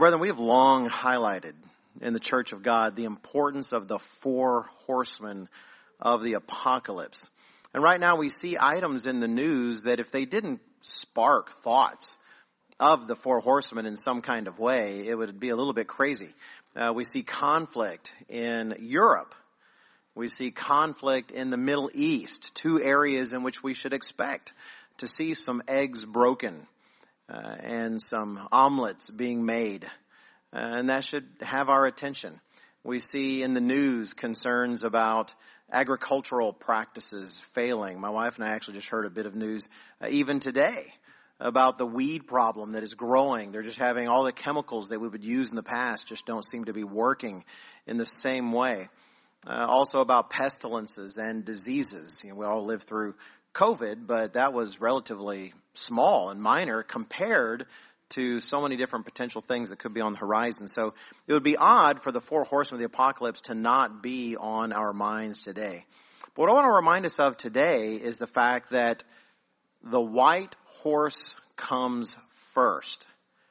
brethren, we have long highlighted in the Church of God the importance of the four horsemen of the apocalypse. And right now we see items in the news that if they didn't spark thoughts of the four horsemen in some kind of way, it would be a little bit crazy. We see conflict in Europe. We see conflict in the Middle East, two areas in which we should expect to see some eggs broken and some omelets being made. And that should have our attention. We see in the news concerns about agricultural practices failing. My wife and I actually just heard a bit of news even today about the weed problem that is growing. They're just having all the chemicals that we would use in the past just don't seem to be working in the same way. Also about pestilences and diseases. We all lived through COVID, but that was relatively small and minor compared to so many different potential things that could be on the horizon. So it would be odd for the four horsemen of the apocalypse to not be on our minds today. But what I want to remind us of today is the fact that the white horse comes first.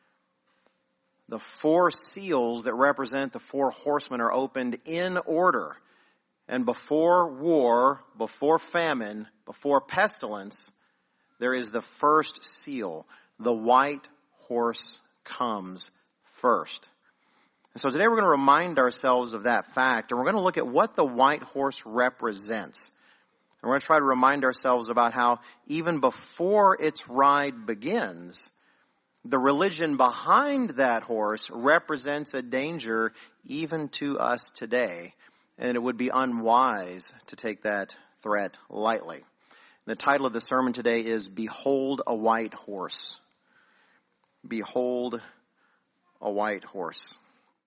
The four seals that represent the four horsemen are opened in order. And before war, before famine, before pestilence, there is the first seal. The white horse comes first. And so today we're going to remind ourselves of that fact, and we're going to look at what the white horse represents. And we're going to try to remind ourselves about how even before its ride begins, the religion behind that horse represents a danger even to us today. And it would be unwise to take that threat lightly. The title of the sermon today is Behold a White Horse. Behold a white horse.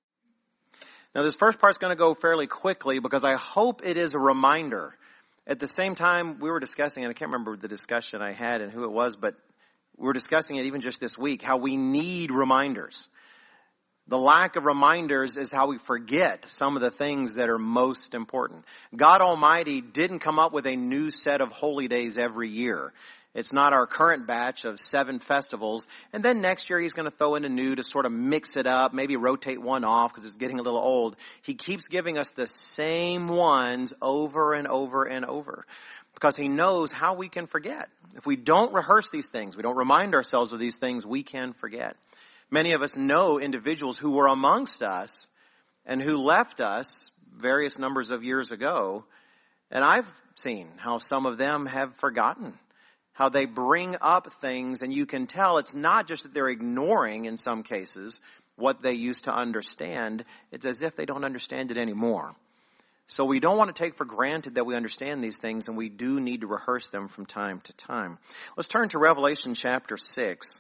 Now this first part's going to go fairly quickly because I hope it is a reminder. At the same time, we were discussing, and I can't remember the discussion I had and who it was, but we were discussing it even just this week, how we need reminders. The lack of reminders is how we forget some of the things that are most important. God Almighty didn't come up with a new set of holy days every year. It's not our current batch of 7 festivals. And then next year he's going to throw in a new to sort of mix it up, maybe rotate one off because it's getting a little old. He keeps giving us the same ones over and over and over because he knows how we can forget. If we don't rehearse these things, we don't remind ourselves of these things, we can forget. Many of us know individuals who were amongst us and who left us various numbers of years ago. And I've seen how some of them have forgotten, how they bring up things, and you can tell it's not just that they're ignoring, in some cases, what they used to understand. It's as if they don't understand it anymore. So we don't want to take for granted that we understand these things, and we do need to rehearse them from time to time. Let's turn to Revelation chapter 6.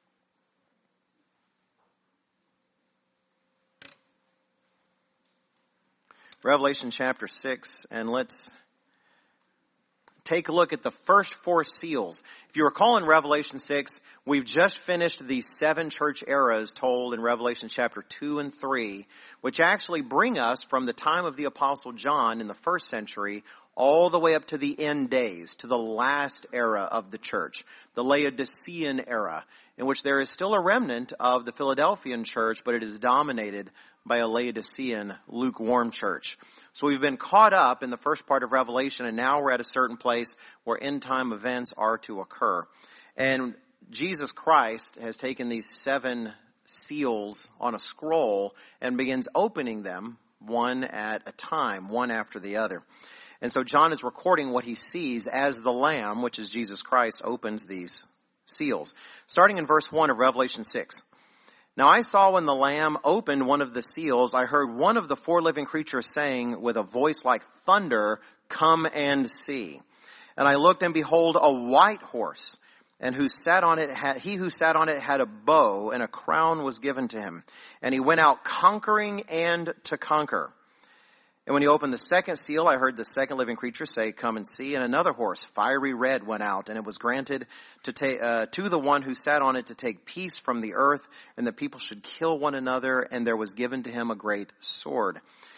Revelation chapter 6, and let's take a look at the first 4 seals. If you recall in Revelation 6, we've just finished the 7 church eras told in Revelation chapter 2 and 3, which actually bring us from the time of the Apostle John in the 1st century all the way up to the end days, to the last era of the church, the Laodicean era, in which there is still a remnant of the Philadelphian church, but it is dominated by a Laodicean lukewarm church. So we've been caught up in the first part of Revelation, and now we're at a certain place where end-time events are to occur. And Jesus Christ has taken these 7 seals on a scroll and begins opening them one at a time, one after the other. And so John is recording what he sees as the Lamb, which is Jesus Christ, opens these seals. Starting in verse 1 of Revelation 6. Now I saw when the Lamb opened one of the seals, I heard one of the 4 living creatures saying with a voice like thunder, "Come and see." And I looked, and behold, a white horse, and he who sat on it had a bow, and a crown was given to him. And he went out conquering and to conquer. And when he opened the second seal, I heard the second living creature say, "Come and see." And another horse, fiery red, went out, and it was granted to the one who sat on it to take peace from the earth, and the people should kill one another, and there was given to him a great sword.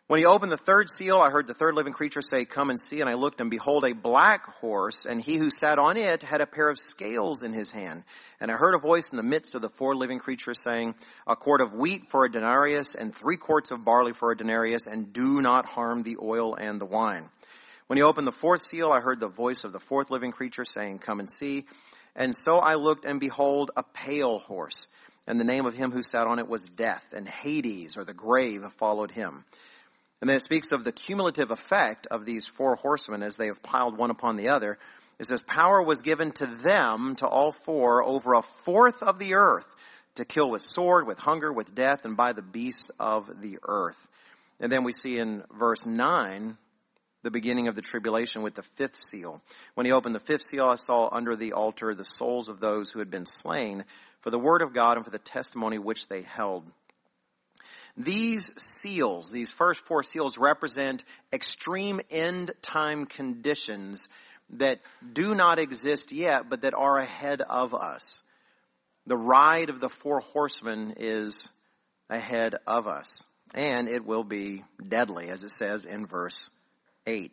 When he opened the third seal, I heard the third living creature say, "Come and see." And I looked, and behold, a black horse, and he who sat on it had a pair of scales in his hand. And I heard a voice in the midst of the four living creatures saying, "A quart of wheat for a denarius, and 3 quarts of barley for a denarius, and do not harm the oil and the wine." When he opened the fourth seal, I heard the voice of the fourth living creature saying, "Come and see." And so I looked, and behold, a pale horse. And the name of him who sat on it was Death, and Hades, or the grave, followed him. And then it speaks of the cumulative effect of these 4 horsemen as they have piled one upon the other. It says, "Power was given to them, to all 4, over 1/4 of the earth, to kill with sword, with hunger, with death, and by the beasts of the earth." And then we see in verse 9, the beginning of the tribulation with the 5th seal. When he opened the 5th seal, I saw under the altar the souls of those who had been slain for the word of God and for the testimony which they held. These seals, these first 4 seals, represent extreme end time conditions that do not exist yet, but that are ahead of us. The ride of the 4 horsemen is ahead of us, and it will be deadly, as it says in verse 8.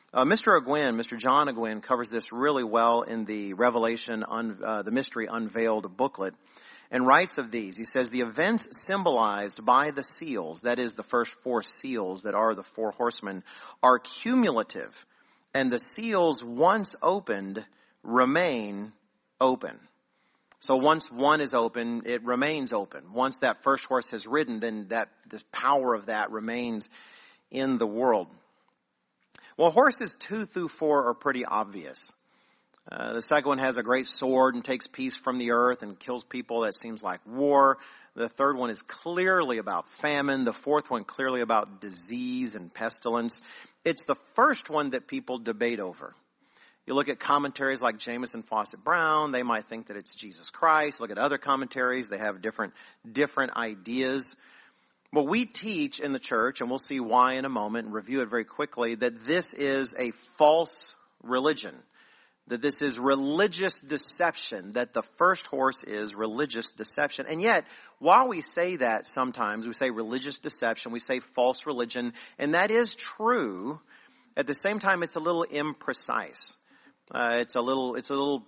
Mr. John Ogwyn covers this really well in the Revelation, the Mystery Unveiled booklet, and writes of these. He says, the events symbolized by the seals, that is the first 4 seals that are the 4 horsemen, are cumulative, and the seals once opened remain open. So once one is open, it remains open. Once that first horse has ridden, then the power of that remains in the world. Well, horses 2 through 4 are pretty obvious. The second one has a great sword and takes peace from the earth and kills people. That seems like war. The third one is clearly about famine. The fourth one clearly about disease and pestilence. It's the first one that people debate over. You look at commentaries like Jamieson Fawcett Brown, they might think that it's Jesus Christ. Look at other commentaries, they have different ideas. Well, we teach in the church, and we'll see why in a moment and review it very quickly, that this is a false religion. That this is religious deception, that the first horse is religious deception. And yet, while we say that sometimes, we say religious deception, we say false religion, and that is true, at the same time it's a little imprecise. It's a little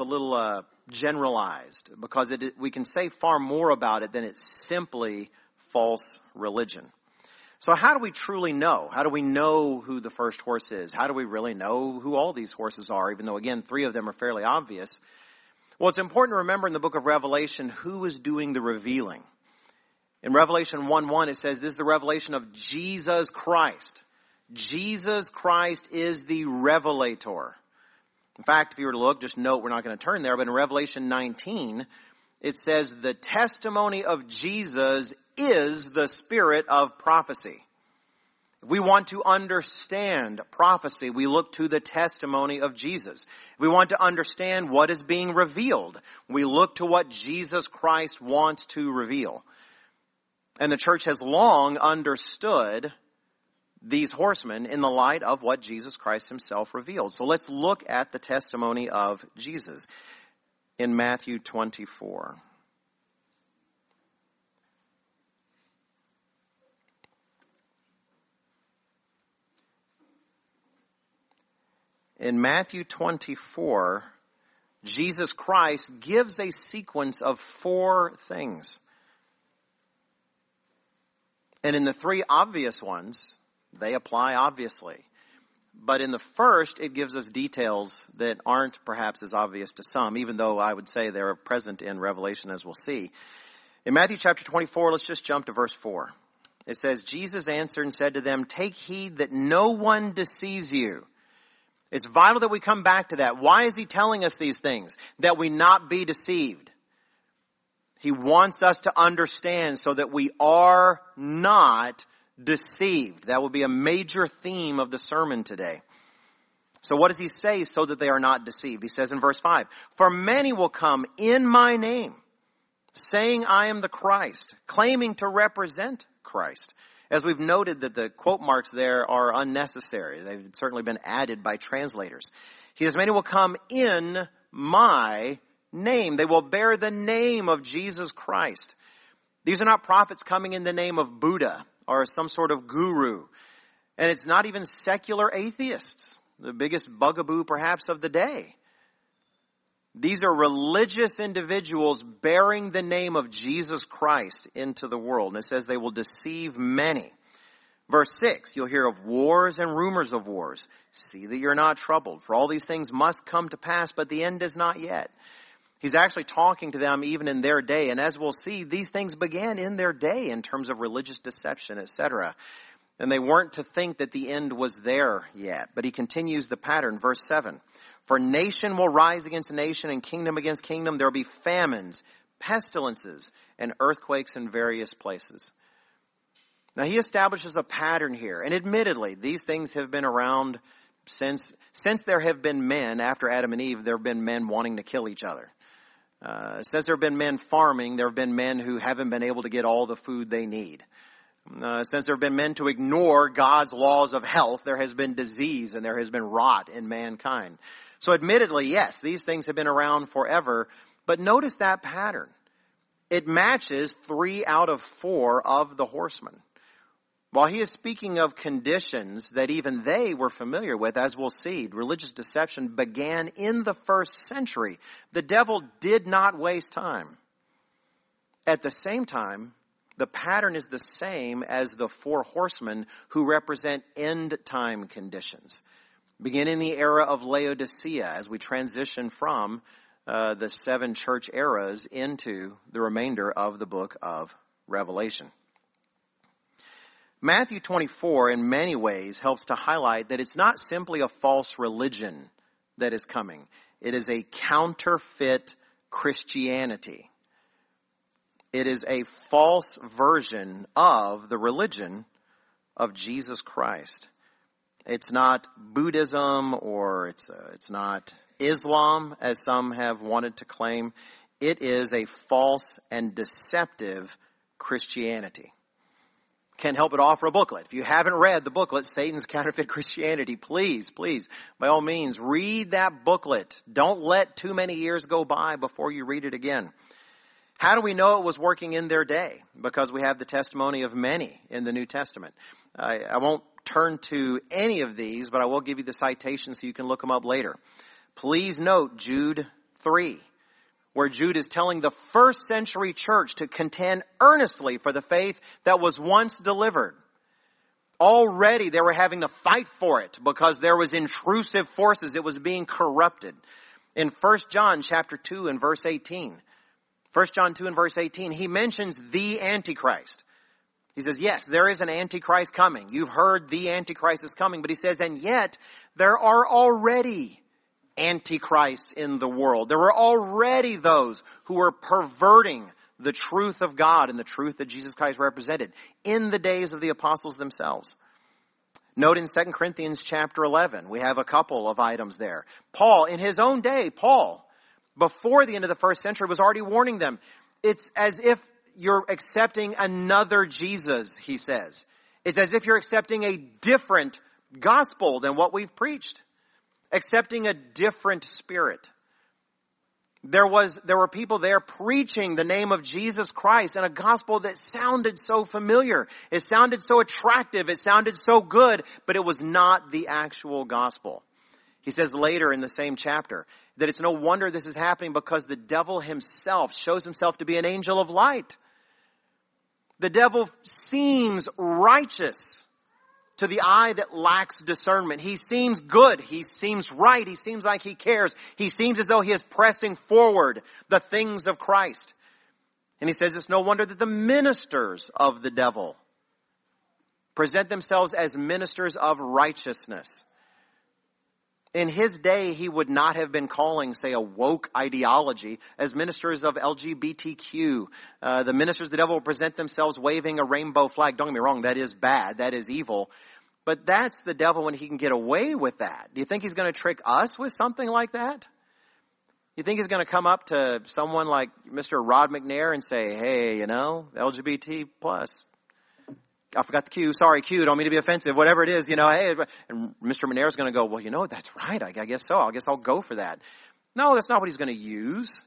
generalized, because we can say far more about it than it's simply false religion. So how do we truly know? How do we know who the first horse is? How do we really know who all these horses are, even though, again, 3 of them are fairly obvious? Well, it's important to remember in the book of Revelation who is doing the revealing. In Revelation 1:1, it says this is the revelation of Jesus Christ. Jesus Christ is the revelator. In fact, if you were to look, just note we're not going to turn there, but in Revelation 19, it says the testimony of Jesus is the spirit of prophecy. If we want to understand prophecy, we look to the testimony of Jesus. If we want to understand what is being revealed, we look to what Jesus Christ wants to reveal. And the church has long understood these horsemen in the light of what Jesus Christ himself revealed. So let's look at the testimony of Jesus in Matthew 24. In Matthew 24, Jesus Christ gives a sequence of 4 things. And in the 3 obvious ones, they apply obviously. But in the first, it gives us details that aren't perhaps as obvious to some, even though I would say they're present in Revelation, as we'll see. In Matthew chapter 24, let's just jump to verse 4. It says, Jesus answered and said to them, "Take heed that no one deceives you." It's vital that we come back to that. Why is he telling us these things? That we not be deceived. He wants us to understand so that we are not deceived. That will be a major theme of the sermon today. So what does he say so that they are not deceived? He says in verse 5, "For many will come in my name, saying I am the Christ," claiming to represent Christ. As we've noted that the quote marks there are unnecessary. They've certainly been added by translators. He says, "Many will come in my name." They will bear the name of Jesus Christ. These are not prophets coming in the name of Buddha or some sort of guru. And it's not even secular atheists, the biggest bugaboo perhaps of the day. These are religious individuals bearing the name of Jesus Christ into the world. And it says they will deceive many. Verse 6, you'll hear of wars and rumors of wars. See that you're not troubled, for all these things must come to pass, but the end is not yet. He's actually talking to them even in their day. And as we'll see, these things began in their day in terms of religious deception, etc. And they weren't to think that the end was there yet. But he continues the pattern, verse 7. For nation will rise against nation and kingdom against kingdom. There will be famines, pestilences, and earthquakes in various places. Now he establishes a pattern here. And admittedly, these things have been around since there have been men, after Adam and Eve, there have been men wanting to kill each other. Since there have been men farming, there have been men who haven't been able to get all the food they need. Since there have been men to ignore God's laws of health, there has been disease and there has been rot in mankind. So admittedly, yes, these things have been around forever, but notice that pattern. It matches 3 out of 4 of the horsemen. While he is speaking of conditions that even they were familiar with, as we'll see, religious deception began in the first century. The devil did not waste time. At the same time, the pattern is the same as the 4 horsemen who represent end time conditions. Beginning in the era of Laodicea as we transition from the 7 church eras into the remainder of the book of Revelation. Matthew 24 in many ways helps to highlight that it's not simply a false religion that is coming. It is a counterfeit Christianity. It is a false version of the religion of Jesus Christ. It's not Buddhism or it's not Islam as some have wanted to claim. It is a false and deceptive Christianity. Can't help but offer a booklet. If you haven't read the booklet, Satan's Counterfeit Christianity, please, by all means, read that booklet. Don't let too many years go by before you read it again. How do we know it was working in their day? Because we have the testimony of many in the New Testament. I won't turn to any of these, but I will give you the citations so you can look them up later. Please note Jude 3. Where Jude is telling the first century church to contend earnestly for the faith that was once delivered. Already they were having to fight for it because there was intrusive forces. It was being corrupted. In 1 John chapter 2 and verse 18, 1 John 2 and verse 18, he mentions the Antichrist. He says, yes, there is an Antichrist coming. You've heard the Antichrist is coming, but he says, and yet there are already Antichrists in the world. There were already those who were perverting the truth of God and the truth that Jesus Christ represented in the days of the apostles themselves. Note in 2 Corinthians chapter 11, we have a couple of items there. Paul, in his own day, before the end of the first century, was already warning them. It's as if you're accepting another Jesus, he says. It's as if you're accepting a different gospel than what we've preached. Accepting a different spirit. There were people there preaching the name of Jesus Christ and a gospel that sounded so familiar. It sounded so attractive. It sounded so good, but it was not the actual gospel. He says later in the same chapter that it's no wonder this is happening because the devil himself shows himself to be an angel of light. The devil seems righteous to the eye that lacks discernment. He seems good. He seems right. He seems like he cares. He seems as though he is pressing forward the things of Christ. And he says it's no wonder that the ministers of the devil present themselves as ministers of righteousness. In his day, he would not have been calling, say, a woke ideology as ministers of LGBTQ. The ministers of the devil will present themselves waving a rainbow flag. Don't get me wrong, that is bad. That is evil. But that's the devil when he can get away with that. Do you think he's going to trick us with something like that? You think he's going to come up to someone like Mr. Rod McNair and say, hey, LGBT plus. I forgot the Q. Sorry, Q. Don't mean to be offensive. Whatever it is, hey. And Mr. Monero is going to go, well, that's right. I guess so. I guess I'll go for that. No, that's not what he's going to use.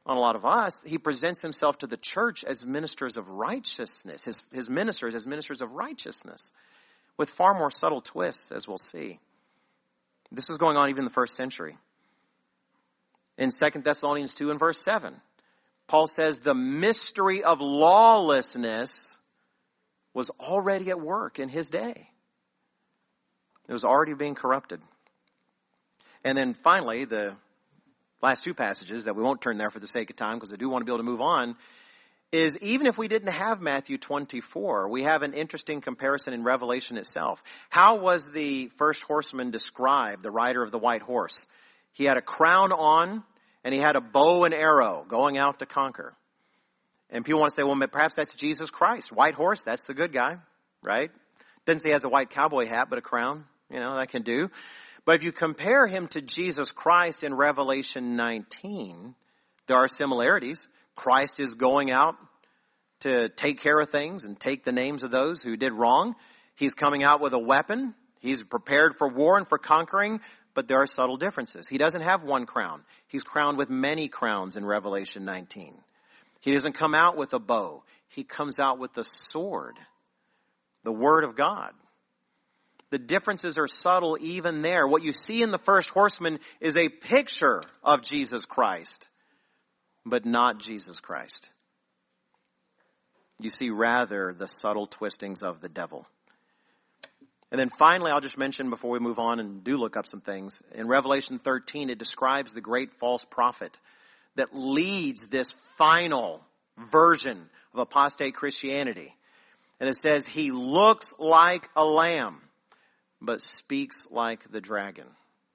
on a lot of us, he presents himself to the church as ministers of righteousness, his ministers as ministers of righteousness, with far more subtle twists, as we'll see. This was going on even in the first century. In 2 Thessalonians 2 and verse 7, Paul says the mystery of lawlessness was already at work in his day. It was already being corrupted. And then finally, the last two passages that we won't turn there for the sake of time because I do want to be able to move on, is even if we didn't have Matthew 24, we have an interesting comparison in Revelation itself. How was the first horseman described, the rider of the white horse? He had a crown on and he had a bow and arrow going out to conquer. And people want to say, well, perhaps that's Jesus Christ. White horse, that's the good guy, right? Doesn't say he has a white cowboy hat, but a crown, that can do. But if you compare him to Jesus Christ in Revelation 19, there are similarities. Christ is going out to take care of things and take the names of those who did wrong. He's coming out with a weapon. He's prepared for war and for conquering, but there are subtle differences. He doesn't have one crown. He's crowned with many crowns in Revelation 19. He doesn't come out with a bow. He comes out with the sword, the word of God. The differences are subtle even there. What you see in the first horseman is a picture of Jesus Christ, but not Jesus Christ. You see rather the subtle twistings of the devil. And then finally, I'll just mention before we move on and do look up some things. In Revelation 13, it describes the great false prophet that leads this final version of apostate Christianity. And it says, he looks like a lamb, but speaks like the dragon.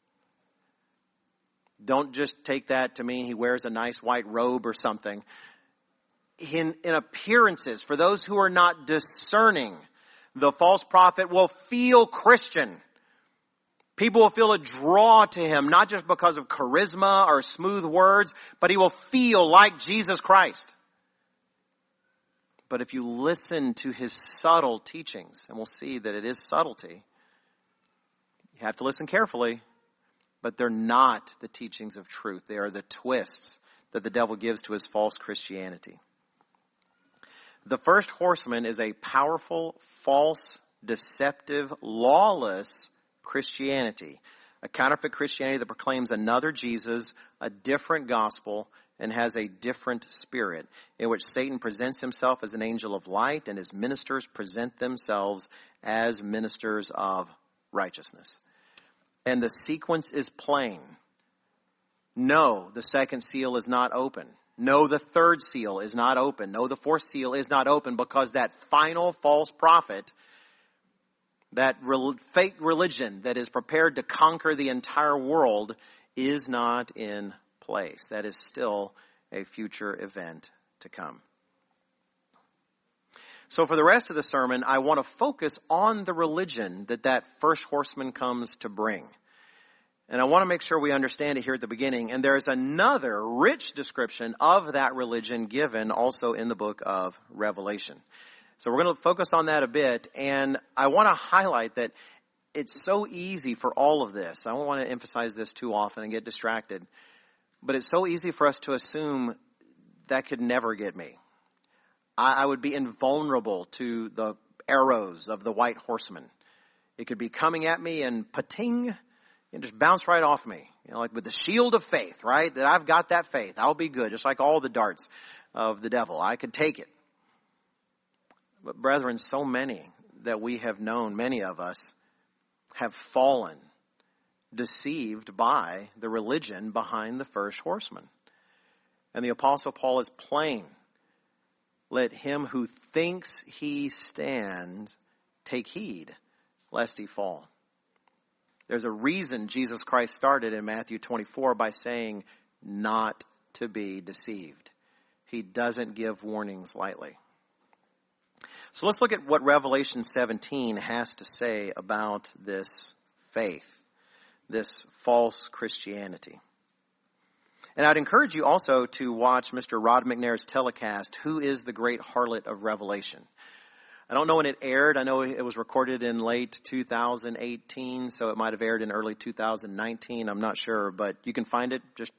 Don't just take that to mean he wears a nice white robe or something. In appearances, for those who are not discerning, the false prophet will feel Christian. People will feel a draw to him, not just because of charisma or smooth words, but he will feel like Jesus Christ. But if you listen to his subtle teachings, and we'll see that it is subtlety, you have to listen carefully, but they're not the teachings of truth. They are the twists that the devil gives to his false Christianity. The first horseman is a powerful, false, deceptive, lawless Christianity. A counterfeit Christianity that proclaims another Jesus, a different gospel, and has a different spirit, in which Satan presents himself as an angel of light and his ministers present themselves as ministers of righteousness. And the sequence is plain. No, the second seal is not open. No, the third seal is not open. No, the fourth seal is not open, because that final false prophet, that fake religion that is prepared to conquer the entire world, is not in place. That is still a future event to come. So for the rest of the sermon, I want to focus on the religion that first horseman comes to bring. And I want to make sure we understand it here at the beginning. And there's another rich description of that religion given also in the book of Revelation. So we're going to focus on that a bit. And I want to highlight that it's so easy for all of this. I don't want to emphasize this too often and get distracted. But it's so easy for us to assume that could never get me. I would be invulnerable to the arrows of the white horseman. It could be coming at me and pating, and just bounce right off me. Like with the shield of faith, right? That I've got that faith. I'll be good. Just like all the darts of the devil. I could take it. But brethren, so many that we have known, many of us, have fallen, deceived by the religion behind the first horseman. And the Apostle Paul is plain. Let him who thinks he stands take heed, lest he fall. There's a reason Jesus Christ started in Matthew 24 by saying not to be deceived. He doesn't give warnings lightly. So let's look at what Revelation 17 has to say about this faith, this false Christianity. And I'd encourage you also to watch Mr. Rod McNair's telecast, Who is the Great Harlot of Revelation? I don't know when it aired. I know it was recorded in late 2018, so it might have aired in early 2019. I'm not sure, but you can find it. Just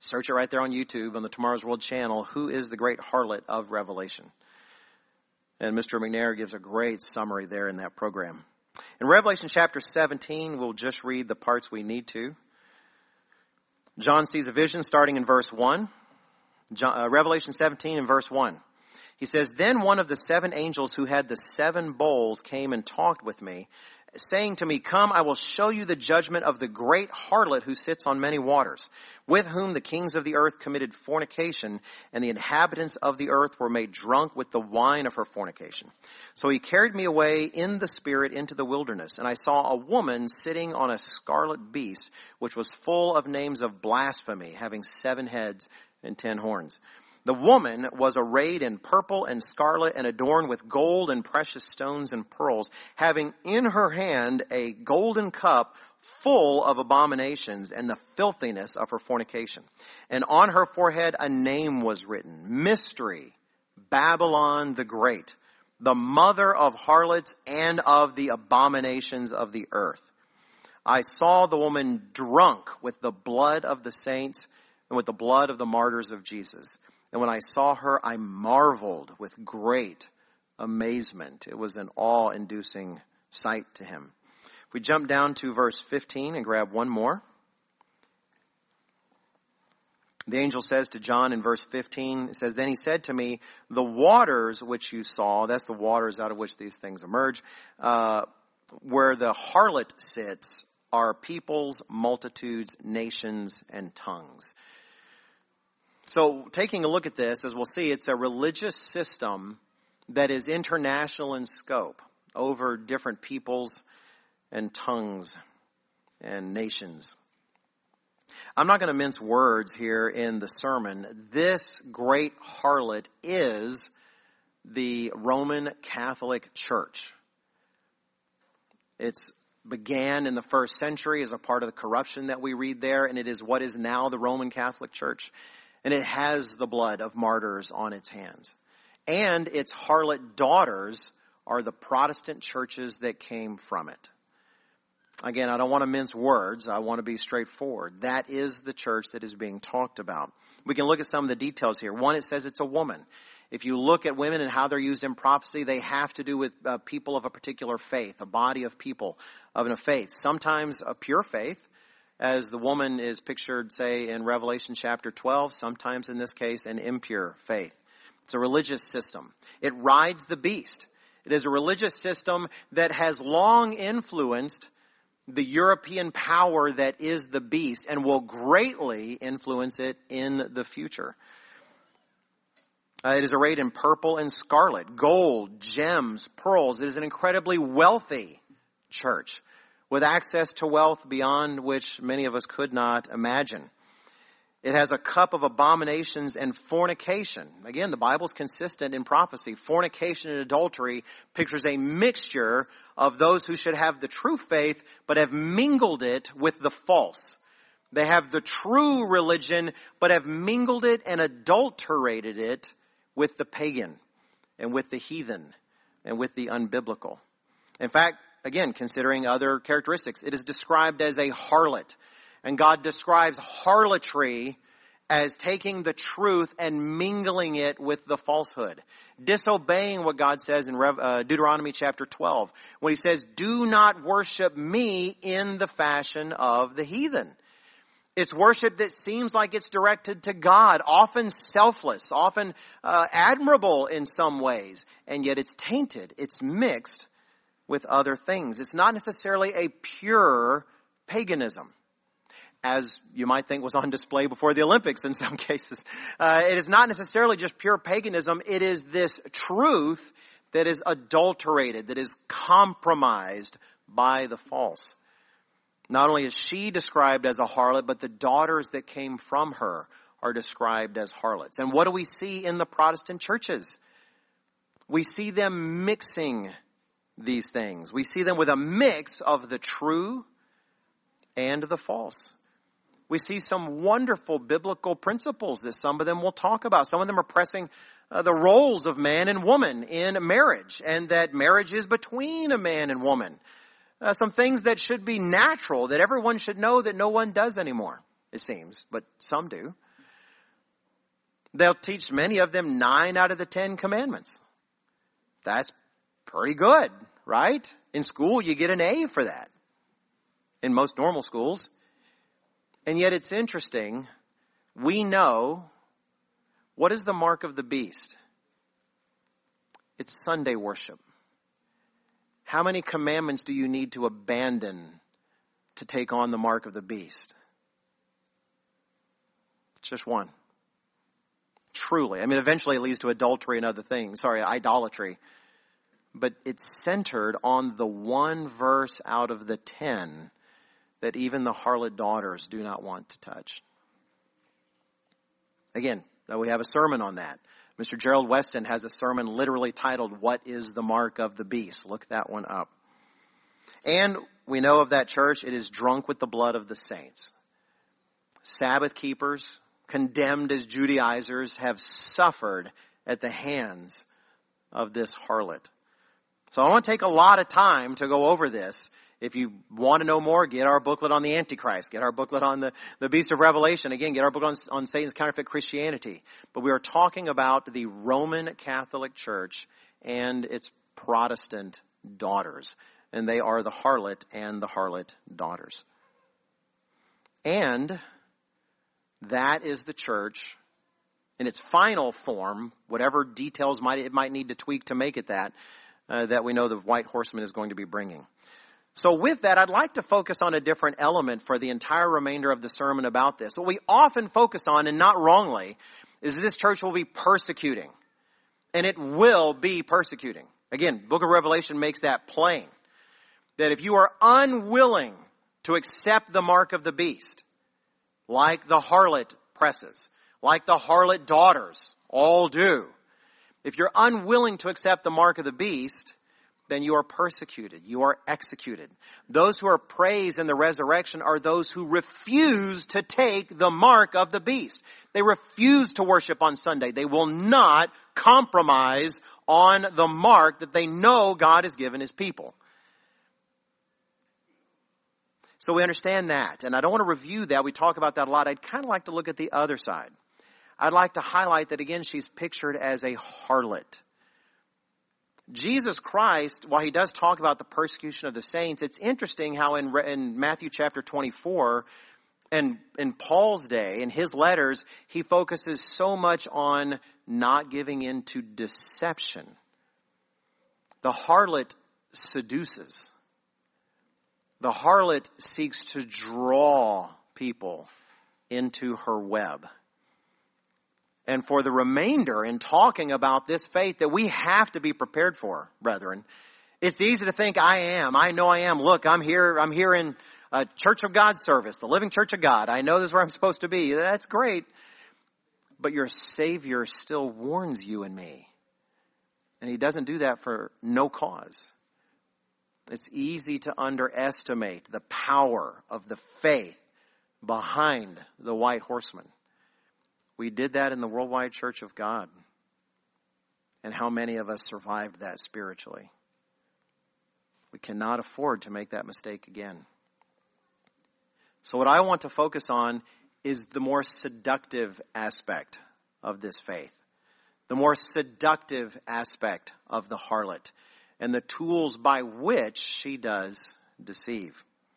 Search it right there on YouTube on the Tomorrow's World channel. Who is the great harlot of Revelation? And Mr. McNair gives a great summary there in that program. In Revelation chapter 17, we'll just read the parts we need to. John sees a vision starting in verse 1. Revelation 17 and verse 1. He says, "Then one of the 7 angels who had the 7 bowls came and talked with me, saying to me, 'Come, I will show you the judgment of the great harlot who sits on many waters, with whom the kings of the earth committed fornication, and the inhabitants of the earth were made drunk with the wine of her fornication.' So he carried me away in the spirit into the wilderness, and I saw a woman sitting on a scarlet beast, which was full of names of blasphemy, having 7 heads and 10 horns. The woman was arrayed in purple and scarlet and adorned with gold and precious stones and pearls, having in her hand a golden cup full of abominations and the filthiness of her fornication. And on her forehead a name was written, Mystery, Babylon the Great, the mother of harlots and of the abominations of the earth. I saw the woman drunk with the blood of the saints and with the blood of the martyrs of Jesus. And when I saw her, I marveled with great amazement. It was an awe-inducing sight to him." If we jump down to verse 15 and grab one more. The angel says to John in verse 15, it says, "Then he said to me, the waters which you saw," that's the waters out of which these things emerge, "where the harlot sits are peoples, multitudes, nations, and tongues." So taking a look at this, as we'll see, it's a religious system that is international in scope over different peoples and tongues and nations. I'm not going to mince words here in the sermon. This great harlot is the Roman Catholic Church. It's began in the 1st century as a part of the corruption that we read there, and it is what is now the Roman Catholic Church. And it has the blood of martyrs on its hands. And its harlot daughters are the Protestant churches that came from it. Again, I don't want to mince words. I want to be straightforward. That is the church that is being talked about. We can look at some of the details here. One, it says it's a woman. If you look at women and how they're used in prophecy, they have to do with people of a particular faith, a body of people of a faith. Sometimes a pure faith, as the woman is pictured, say, in Revelation chapter 12, sometimes in this case, an impure faith. It's a religious system. It rides the beast. It is a religious system that has long influenced the European power that is the beast and will greatly influence it in the future. It is arrayed in purple and scarlet, gold, gems, pearls. It is an incredibly wealthy church, with access to wealth beyond which many of us could not imagine. It has a cup of abominations and fornication. Again, the Bible's consistent in prophecy. Fornication and adultery pictures a mixture of those who should have the true faith, but have mingled it with the false. They have the true religion, but have mingled it and adulterated it with the pagan and with the heathen and with the unbiblical. In fact, again, considering other characteristics, it is described as a harlot. And God describes harlotry as taking the truth and mingling it with the falsehood. Disobeying what God says in Deuteronomy chapter 12. When he says, "Do not worship me in the fashion of the heathen." It's worship that seems like it's directed to God, often selfless, often admirable in some ways. And yet it's tainted. It's mixed with other things. It's not necessarily a pure paganism, as you might think was on display before the Olympics in some cases. It is not necessarily just pure paganism. It is this truth that is adulterated, that is compromised by the false. Not only is she described as a harlot, but the daughters that came from her are described as harlots. And what do we see in the Protestant churches? We see them mixing these things. We see them with a mix of the true and the false. We see some wonderful biblical principles that some of them will talk about. Some of them are pressing the roles of man and woman in marriage, and that marriage is between a man and woman. Some things that should be natural, that everyone should know that no one does anymore, it seems, but some do. They'll teach many of them 9 out of the 10 commandments. That's pretty good, right? In school, you get an A for that. In most normal schools. And yet it's interesting. We know, what is the mark of the beast? It's Sunday worship. How many commandments do you need to abandon to take on the mark of the beast? It's just one. Truly. I mean, eventually it leads to adultery and other things. Idolatry. But it's centered on the one verse out of the 10 that even the harlot daughters do not want to touch. Again, we have a sermon on that. Mr. Gerald Weston has a sermon literally titled, "What is the Mark of the Beast?" Look that one up. And we know of that church, it is drunk with the blood of the saints. Sabbath keepers, condemned as Judaizers, have suffered at the hands of this harlot. So I want to take a lot of time to go over this. If you want to know more, get our booklet on the Antichrist. Get our booklet on the Beast of Revelation. Again, get our book on Satan's counterfeit Christianity. But we are talking about the Roman Catholic Church and its Protestant daughters. And they are the harlot and the harlot daughters. And that is the church in its final form, whatever details it might need to tweak to make it that we know the white horseman is going to be bringing. So with that, I'd like to focus on a different element for the entire remainder of the sermon about this. What we often focus on, and not wrongly, is this church will be persecuting. And it will be persecuting. Again, Book of Revelation makes that plain. That if you are unwilling to accept the mark of the beast, like the harlot presses, like the harlot daughters all do, if you're unwilling to accept the mark of the beast, then you are persecuted. You are executed. Those who are praised in the resurrection are those who refuse to take the mark of the beast. They refuse to worship on Sunday. They will not compromise on the mark that they know God has given His people. So we understand that. And I don't want to review that. We talk about that a lot. I'd kind of like to look at the other side. I'd like to highlight that again, she's pictured as a harlot. Jesus Christ, while He does talk about the persecution of the saints, it's interesting how in Matthew chapter 24 and in Paul's day, in his letters, he focuses so much on not giving in to deception. The harlot seduces. The harlot seeks to draw people into her web. And for the remainder, in talking about this faith that we have to be prepared for, brethren, it's easy to think I know I am. Look, I'm here in a Church of God service, the Living Church of God. I know this is where I'm supposed to be. That's great. But your Savior still warns you and me. And He doesn't do that for no cause. It's easy to underestimate the power of the faith behind the white horseman. We did that in the Worldwide Church of God. And how many of us survived that spiritually? We cannot afford to make that mistake again. So what I want to focus on is the more seductive aspect of this faith. The more seductive aspect of the harlot. And the tools by which she does deceive.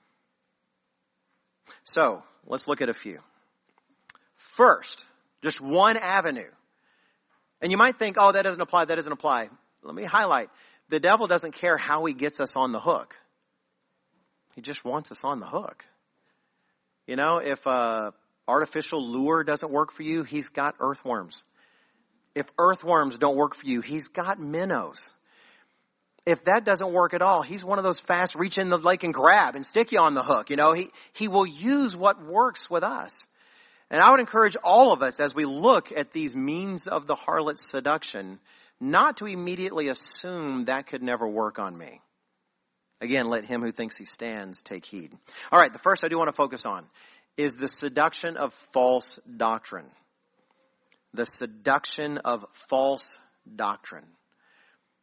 So, let's look at a few. First, just one avenue. And you might think, that doesn't apply. Let me highlight. The devil doesn't care how he gets us on the hook. He just wants us on the hook. You know, if artificial lure doesn't work for you, he's got earthworms. If earthworms don't work for you, he's got minnows. If that doesn't work at all, he's one of those fast reach in the lake and grab and stick you on the hook. You know, he will use what works with us. And I would encourage all of us as we look at these means of the harlot's seduction, not to immediately assume that could never work on me. Again, let him who thinks he stands take heed. All right, the first I do want to focus on is the seduction of false doctrine. The seduction of false doctrine.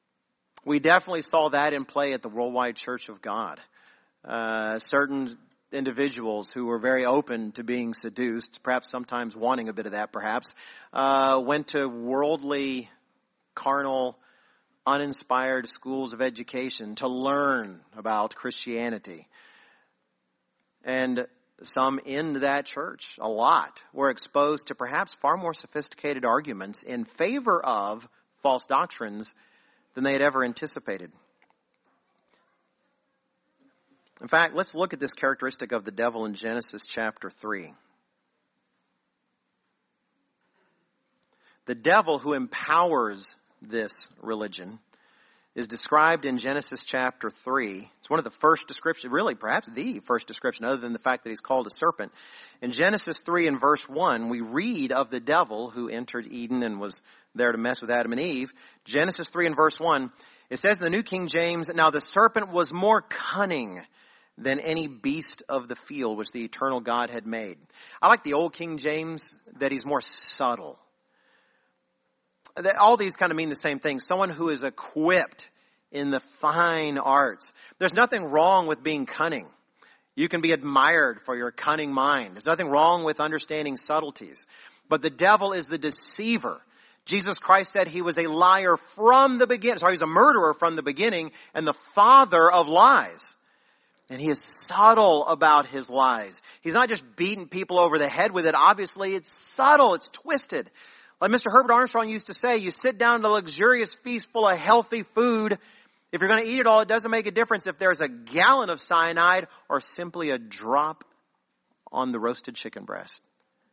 We definitely saw that in play at the Worldwide Church of God. Certain individuals who were very open to being seduced, perhaps sometimes wanting a bit of that perhaps, went to worldly, carnal, uninspired schools of education to learn about Christianity. And some in that church, a lot, were exposed to perhaps far more sophisticated arguments in favor of false doctrines than they had ever anticipated. In fact, let's look at this characteristic of the devil in Genesis chapter 3. The devil who empowers this religion is described in Genesis chapter 3. It's one of the first descriptions, really perhaps the first description, other than the fact that he's called a serpent. In Genesis 3 and verse 1, we read of the devil who entered Eden and was there to mess with Adam and Eve. Genesis 3 and verse 1, it says in the New King James, "Now the serpent was more cunning than any beast of the field which the eternal God had made." I like the old King James that he's more subtle. All these kind of mean the same thing. Someone who is equipped in the fine arts. There's nothing wrong with being cunning. You can be admired for your cunning mind. There's nothing wrong with understanding subtleties. But the devil is the deceiver. Jesus Christ said he was a liar from the beginning. Sorry, he was a murderer from the beginning and the father of lies. And he is subtle about his lies. He's not just beating people over the head with it. Obviously, it's subtle. It's twisted. Like Mr. Herbert Armstrong used to say, you sit down at a luxurious feast full of healthy food. If you're going to eat it all, it doesn't make a difference if there's a gallon of cyanide or simply a drop on the roasted chicken breast.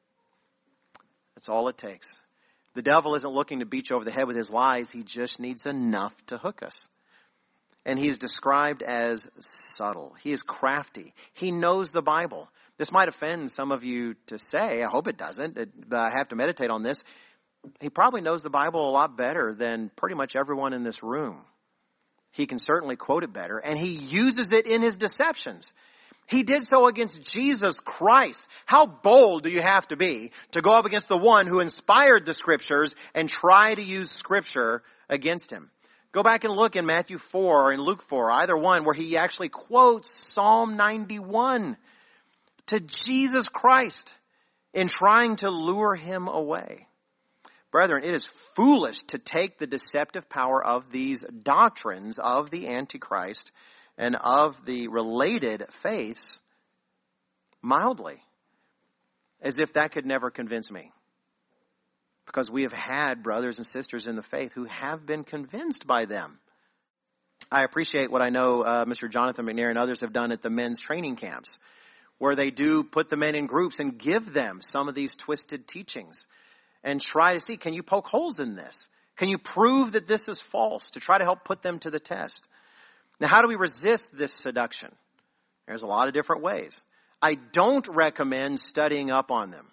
That's all it takes. The devil isn't looking to beat you over the head with his lies. He just needs enough to hook us. And he's described as subtle. He is crafty. He knows the Bible. This might offend some of you to say. I hope it doesn't. But I have to meditate on this. He probably knows the Bible a lot better than pretty much everyone in this room. He can certainly quote it better, and he uses it in his deceptions. He did so against Jesus Christ. How bold do you have to be to go up against the one who inspired the Scriptures and try to use Scripture against him? Go back and look in Matthew 4 or in Luke 4, either one, where he actually quotes Psalm 91 to Jesus Christ in trying to lure him away. Brethren, it is foolish to take the deceptive power of these doctrines of the Antichrist and of the related faiths mildly, as if that could never convince me. Because we have had brothers and sisters in the faith who have been convinced by them. I appreciate what I know Mr. Jonathan McNair and others have done at the men's training camps, where they do put the men in groups and give them some of these twisted teachings. And try to see, can you poke holes in this? Can you prove that this is false to try to help put them to the test? Now, how do we resist this seduction? There's a lot of different ways. I don't recommend studying up on them.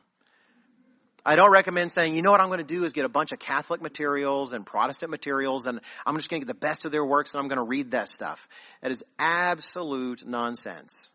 I don't recommend saying, you know what I'm going to do is get a bunch of Catholic materials and Protestant materials and I'm just going to get the best of their works and I'm going to read that stuff. That is absolute nonsense.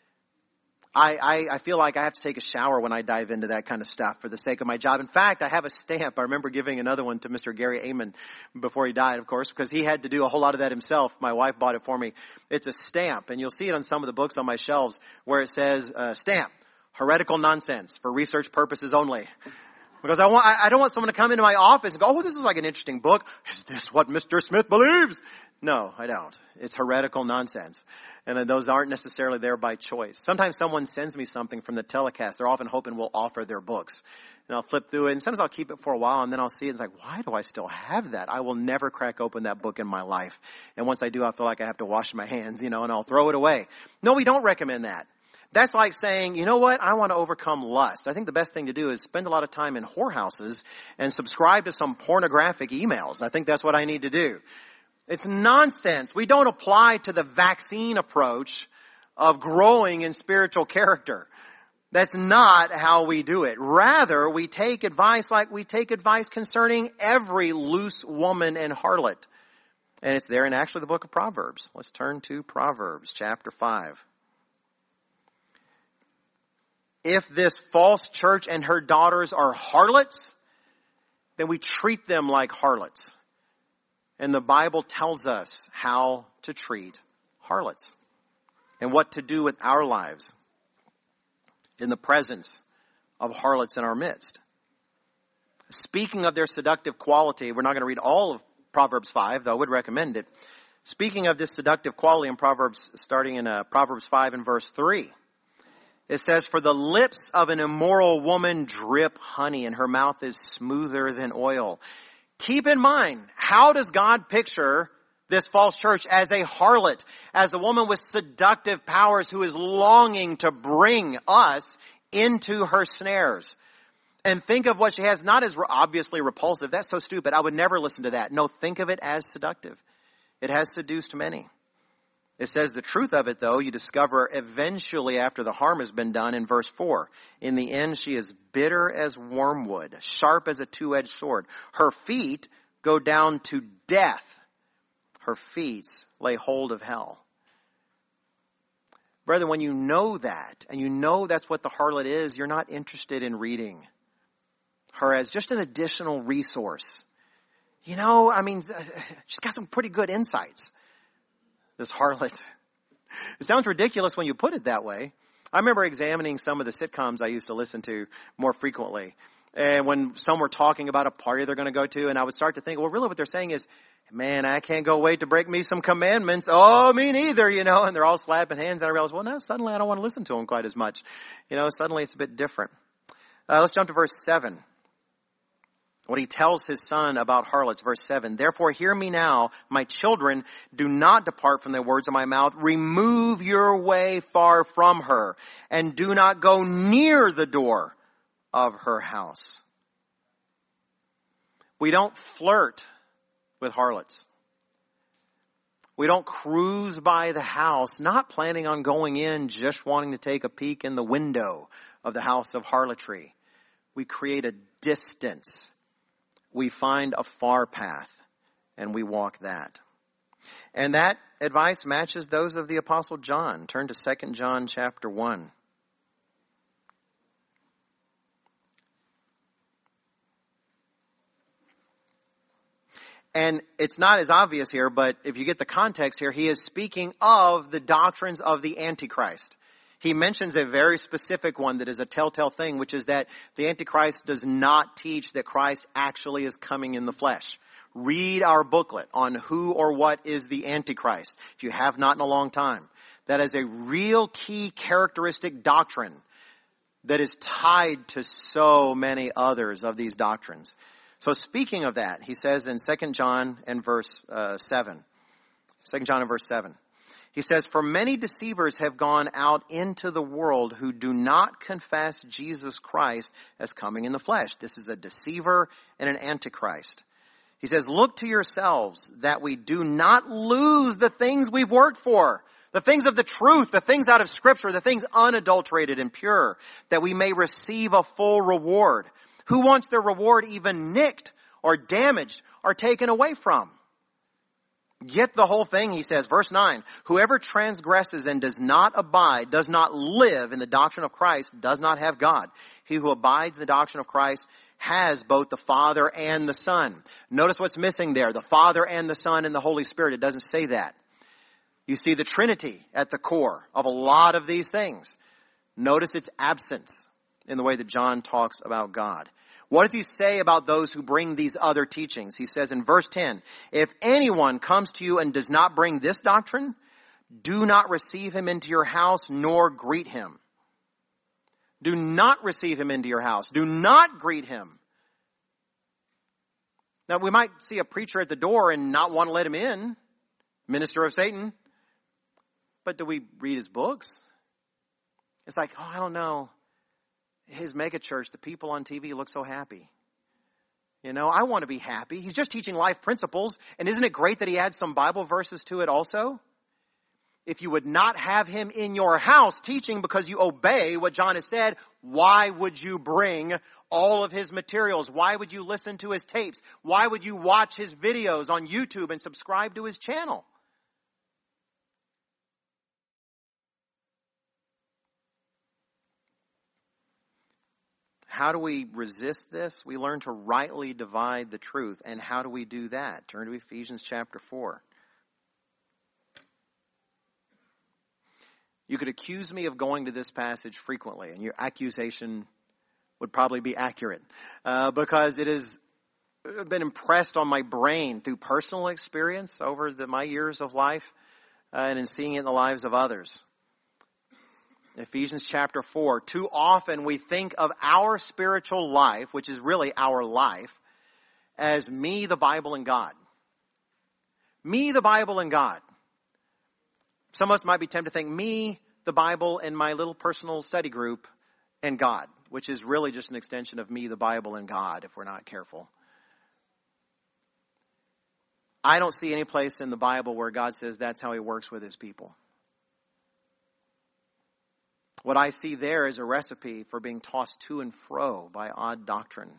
I feel like I have to take a shower when I dive into that kind of stuff for the sake of my job. In fact, I have a stamp. I remember giving another one to Mr. Gary Amon before he died, of course, because he had to do a whole lot of that himself. My wife bought it for me. It's a stamp, and you'll see it on some of the books on my shelves where it says, stamp, heretical nonsense for research purposes only. Because I don't want someone to come into my office and go, oh, this is like an interesting book. Is this what Mr. Smith believes? No, I don't. It's heretical nonsense. And those aren't necessarily there by choice. Sometimes someone sends me something from the telecast. They're often hoping we'll offer their books. And I'll flip through it. And sometimes I'll keep it for a while and then I'll see it. It's like, why do I still have that? I will never crack open that book in my life. And once I do, I feel like I have to wash my hands, and I'll throw it away. No, we don't recommend that. That's like saying, you know what? I want to overcome lust. I think the best thing to do is spend a lot of time in whorehouses and subscribe to some pornographic emails. I think that's what I need to do. It's nonsense. We don't apply to the vaccine approach of growing in spiritual character. That's not how we do it. Rather, we take advice like we take advice concerning every loose woman and harlot. And it's there in actually the book of Proverbs. Let's turn to Proverbs chapter 5. If this false church and her daughters are harlots, then we treat them like harlots. And the Bible tells us how to treat harlots and what to do with our lives in the presence of harlots in our midst. Speaking of their seductive quality, we're not going to read all of Proverbs 5, though I would recommend it. Speaking of this seductive quality in Proverbs, starting in Proverbs 5 and verse 3, it says, "For the lips of an immoral woman drip honey, and her mouth is smoother than oil." Keep in mind, how does God picture this false church? As a harlot, as a woman with seductive powers who is longing to bring us into her snares. And think of what she has, not as obviously repulsive. That's so stupid. I would never listen to that. No, think of it as seductive. It has seduced many. It says the truth of it, though, you discover eventually after the harm has been done in verse 4. In the end, she is bitter as wormwood, sharp as a two-edged sword. Her feet go down to death. Her feet lay hold of hell. Brethren, when you know that, and you know that's what the harlot is, you're not interested in reading her as just an additional resource. You know, I mean, she's got some pretty good insights, this harlot. It sounds ridiculous when you put it that way. I remember examining some of the sitcoms I used to listen to more frequently. And when some were talking about a party they're going to go to, and I would start to think, well, really what they're saying is, man, I can't go wait to break me some commandments. Oh, me neither, you know, and they're all slapping hands. And I realized, well, now suddenly I don't want to listen to them quite as much. You know, suddenly it's a bit different. Let's jump to verse 7. What he tells his son about harlots, verse 7. "Therefore hear me now, my children, do not depart from the words of my mouth. Remove your way far from her, and do not go near the door of her house." We don't flirt with harlots. We don't cruise by the house, not planning on going in, just wanting to take a peek in the window of the house of harlotry. We create a distance. We find a far path, and we walk that. And that advice matches those of the Apostle John. Turn to 2 John chapter 1. And it's not as obvious here, but if you get the context here, he is speaking of the doctrines of the Antichrist. He mentions a very specific one that is a telltale thing, which is that the Antichrist does not teach that Christ actually is coming in the flesh. Read our booklet on who or what is the Antichrist, if you have not in a long time. That is a real key characteristic doctrine that is tied to so many others of these doctrines. So speaking of that, he says in 2 John and verse 7. 2 John and verse 7. He says, "For many deceivers have gone out into the world who do not confess Jesus Christ as coming in the flesh." This is a deceiver and an antichrist. He says, "Look to yourselves that we do not lose the things we've worked for, the things of the truth, the things out of Scripture, the things unadulterated and pure, that we may receive a full reward. Who wants their reward even nicked or damaged or taken away from?" Get the whole thing, he says, verse 9. "Whoever transgresses and does not abide, does not live in the doctrine of Christ, does not have God. He who abides in the doctrine of Christ has both the Father and the Son." Notice what's missing there, the Father and the Son and the Holy Spirit. It doesn't say that. You see the Trinity at the core of a lot of these things. Notice its absence in the way that John talks about God. What does he say about those who bring these other teachings? He says in verse 10, "If anyone comes to you and does not bring this doctrine, do not receive him into your house nor greet him." Do not receive him into your house. Do not greet him. Now we might see a preacher at the door and not want to let him in, minister of Satan. But do we read his books? It's like, oh, I don't know. His megachurch, the people on TV look so happy. You know, I want to be happy. He's just teaching life principles. And isn't it great that he adds some Bible verses to it also? If you would not have him in your house teaching because you obey what John has said, why would you bring all of his materials? Why would you listen to his tapes? Why would you watch his videos on YouTube and subscribe to his channel? How do we resist this? We learn to rightly divide the truth. And how do we do that? Turn to Ephesians chapter 4. You could accuse me of going to this passage frequently, and your accusation would probably be accurate, because it has been impressed on my brain through personal experience over my years of life, and in seeing it in the lives of others. Ephesians chapter 4, too often we think of our spiritual life, which is really our life, as me, the Bible, and God. Me, the Bible, and God. Some of us might be tempted to think me, the Bible, and my little personal study group, and God, which is really just an extension of me, the Bible, and God, if we're not careful. I don't see any place in the Bible where God says that's how he works with his people. What I see there is a recipe for being tossed to and fro by odd doctrine.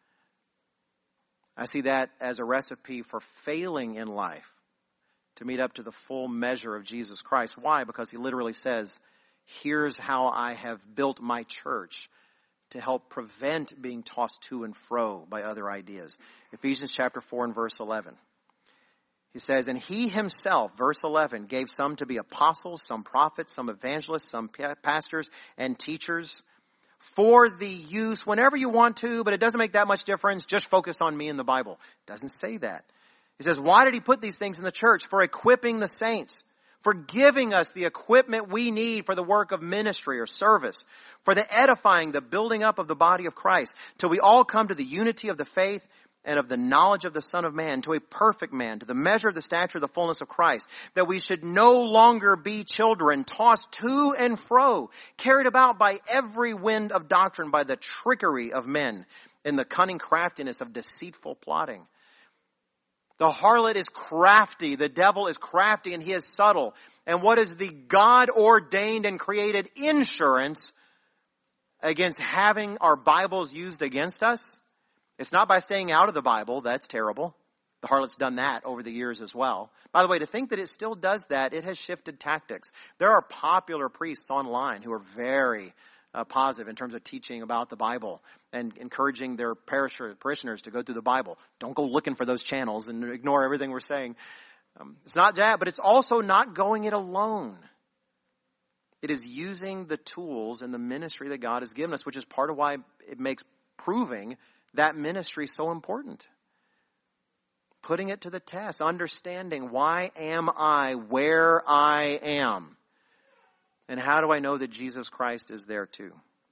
I see that as a recipe for failing in life to meet up to the full measure of Jesus Christ. Why? Because he literally says, here's how I have built my church to help prevent being tossed to and fro by other ideas. Ephesians chapter 4 and verse 11. He says, and he himself, verse 11, gave some to be apostles, some prophets, some evangelists, some pastors and teachers for the use whenever you want to, but it doesn't make that much difference. Just focus on me and the Bible. It doesn't say that. He says, why did he put these things in the church? For equipping the saints, for giving us the equipment we need for the work of ministry or service, for the edifying, the building up of the body of Christ, till we all come to the unity of the faith and of the knowledge of the Son of Man, to a perfect man, to the measure of the stature of the fullness of Christ, that we should no longer be children, tossed to and fro, carried about by every wind of doctrine, by the trickery of men, in the cunning craftiness of deceitful plotting. The harlot is crafty, the devil is crafty, and he is subtle. And what is the God-ordained and created insurance against having our Bibles used against us? It's not by staying out of the Bible. That's terrible. The harlot's done that over the years as well. By the way, to think that it still does that, it has shifted tactics. There are popular priests online who are very positive in terms of teaching about the Bible and encouraging their parishioners to go through the Bible. Don't go looking for those channels and ignore everything we're saying. It's not that, but it's also not going it alone. It is using the tools and the ministry that God has given us, which is part of why it makes proving that ministry so important. Putting it to the test, understanding why am I where I am? And how do I know that Jesus Christ is there too?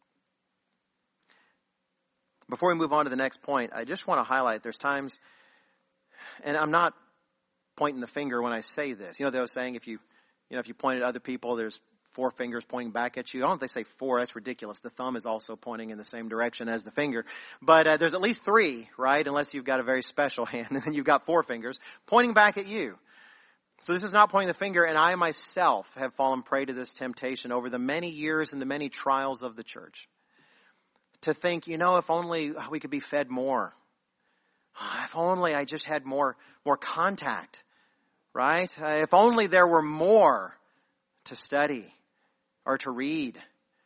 Before we move on to the next point, I just want to highlight there's times, and I'm not pointing the finger when I say this. You know, they were saying if you point at other people, there's 4 fingers pointing back at you. I don't know if they say 4. That's ridiculous. The thumb is also pointing in the same direction as the finger. But there's at least 3, right? Unless you've got a very special hand. And then you've got 4 fingers pointing back at you. So this is not pointing the finger. And I myself have fallen prey to this temptation over the many years and the many trials of the church. To think, if only we could be fed more. If only I just had more contact, right? If only there were more to study or to read.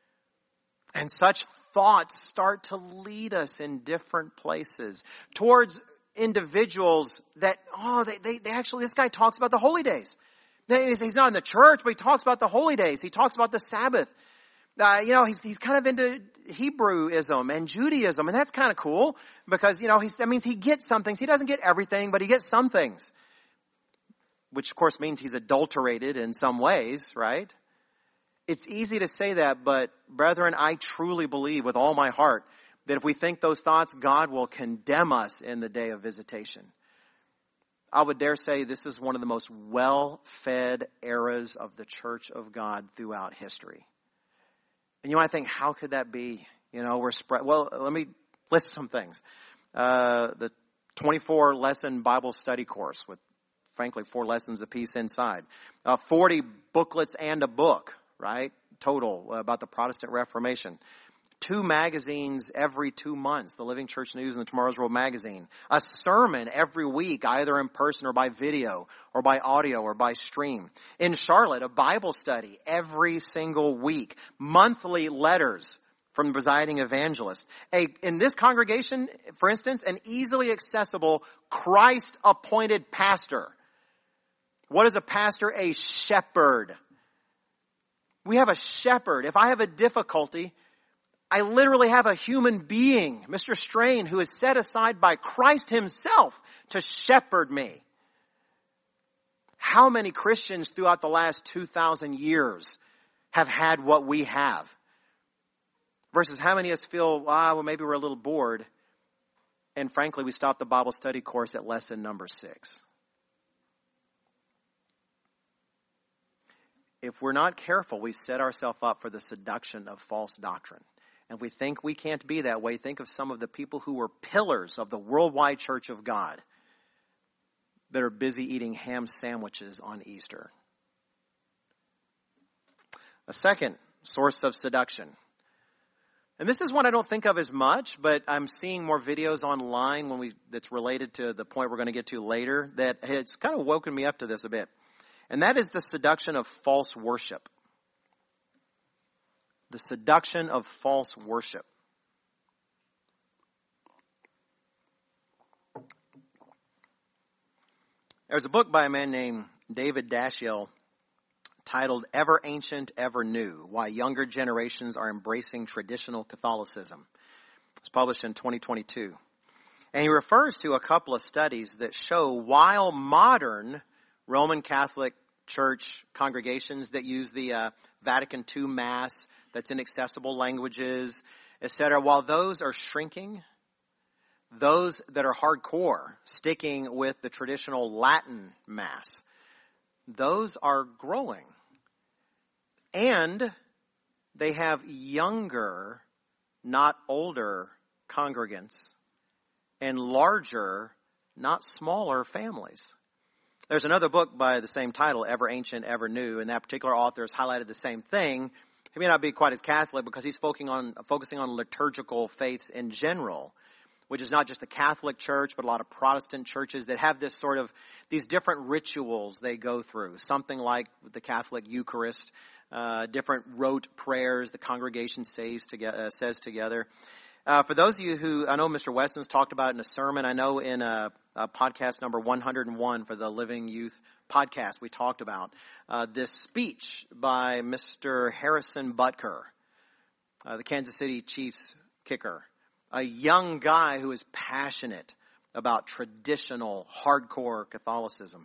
And such thoughts start to lead us in different places towards individuals that, they actually, this guy talks about the holy days. He's not in the church, but he talks about the holy days. He talks about the Sabbath. He's kind of into Hebrewism and Judaism, and that's kind of cool because, that means he gets some things. He doesn't get everything, but he gets some things, which of course means he's adulterated in some ways, right? It's easy to say that, but brethren, I truly believe with all my heart that if we think those thoughts, God will condemn us in the day of visitation. I would dare say this is one of the most well-fed eras of the Church of God throughout history. And you might think, how could that be? We're spread. Well, let me list some things. The 24 lesson Bible study course with, frankly, 4 lessons apiece inside. 40 booklets and a book, right? Total about the Protestant Reformation. 2 magazines every 2 months, the Living Church News and the Tomorrow's World magazine. A sermon every week, either in person or by video or by audio or by stream. In Charlotte, a Bible study every single week. Monthly letters from the presiding evangelist. In this congregation, for instance, an easily accessible Christ-appointed pastor. What is a pastor? A shepherd. We have a shepherd. If I have a difficulty, I literally have a human being, Mr. Strain, who is set aside by Christ himself to shepherd me. How many Christians throughout the last 2,000 years have had what we have? Versus how many of us feel, well, maybe we're a little bored. And frankly, we stopped the Bible study course at lesson number 6. If we're not careful, we set ourselves up for the seduction of false doctrine. And if we think we can't be that way, think of some of the people who were pillars of the worldwide church of God that are busy eating ham sandwiches on Easter. A second source of seduction. And this is one I don't think of as much, but I'm seeing more videos online that's related to the point we're going to get to later that it's kind of woken me up to this a bit. And that is the seduction of false worship. The seduction of false worship. There's a book by a man named David Dashiell titled Ever Ancient, Ever New, Why Younger Generations Are Embracing Traditional Catholicism. It's published in 2022. And he refers to a couple of studies that show while modern Roman Catholic Church congregations that use the Vatican II Mass that's in accessible languages, etc., while those are shrinking, those that are hardcore, sticking with the traditional Latin Mass, those are growing. And they have younger, not older congregants and larger, not smaller families. There's another book by the same title, Ever Ancient, Ever New, and that particular author has highlighted the same thing. He may not be quite as Catholic because he's focusing on liturgical faiths in general, which is not just the Catholic Church, but a lot of Protestant churches that have this sort of, these different rituals they go through. Something like the Catholic Eucharist, different rote prayers the congregation says together. For those of you who, I know Mr. Weston's talked about it in a sermon. I know in a podcast number 101 for the Living Youth podcast, we talked about this speech by Mr. Harrison Butker, the Kansas City Chiefs kicker. A young guy who is passionate about traditional, hardcore Catholicism.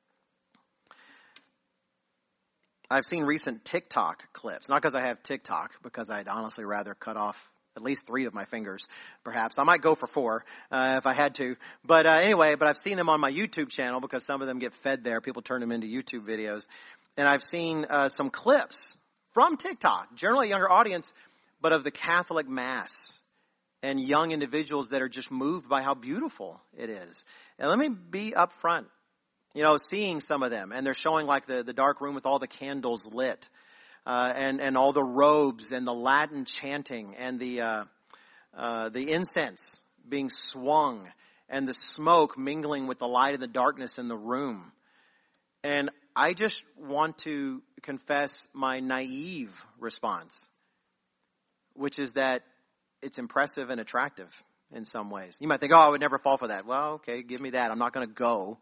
I've seen recent TikTok clips, not because I have TikTok, because I'd honestly rather cut off at least 3 of my fingers, perhaps. I might go for 4 if I had to. But anyway, I've seen them on my YouTube channel because some of them get fed there. People turn them into YouTube videos. And I've seen some clips from TikTok, generally a younger audience, but of the Catholic Mass and young individuals that are just moved by how beautiful it is. And let me be upfront. Seeing some of them, and they're showing like the dark room with all the candles lit. And all the robes and the Latin chanting and the incense being swung and the smoke mingling with the light and the darkness in the room. And I just want to confess my naive response, which is that it's impressive and attractive in some ways. You might think, I would never fall for that. Well, okay, give me that. I'm not going to go.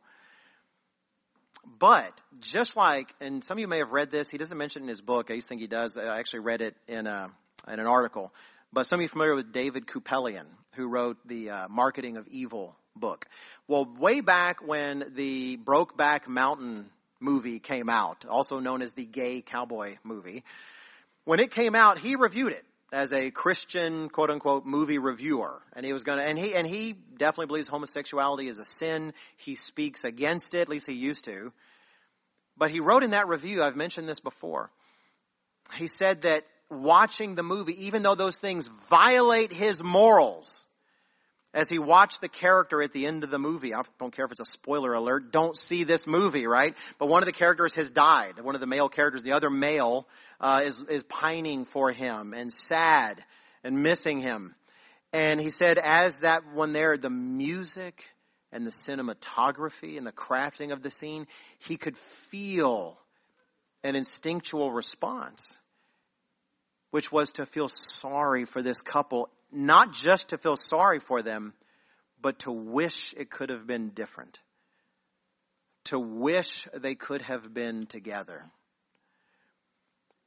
But just like, and some of you may have read this, he doesn't mention it in his book. I used to think he does. I actually read it in an article. But some of you are familiar with David Kupelian, who wrote the Marketing of Evil book. Well, way back when the Brokeback Mountain movie came out, also known as the gay cowboy movie, when it came out, he reviewed it as a Christian, quote unquote, movie reviewer. And he was going to, and he definitely believes homosexuality is a sin. He speaks against it, at least he used to. But he wrote in that review, I've mentioned this before, he said that watching the movie, even though those things violate his morals, as he watched the character at the end of the movie, I don't care if it's a spoiler alert, don't see this movie, right? But one of the characters has died. One of the male characters, the other male, is pining for him and sad and missing him. And he said as that one there, the music and the cinematography and the crafting of the scene, he could feel an instinctual response, which was to feel sorry for this couple, not just to feel sorry for them, but to wish it could have been different. To wish they could have been together.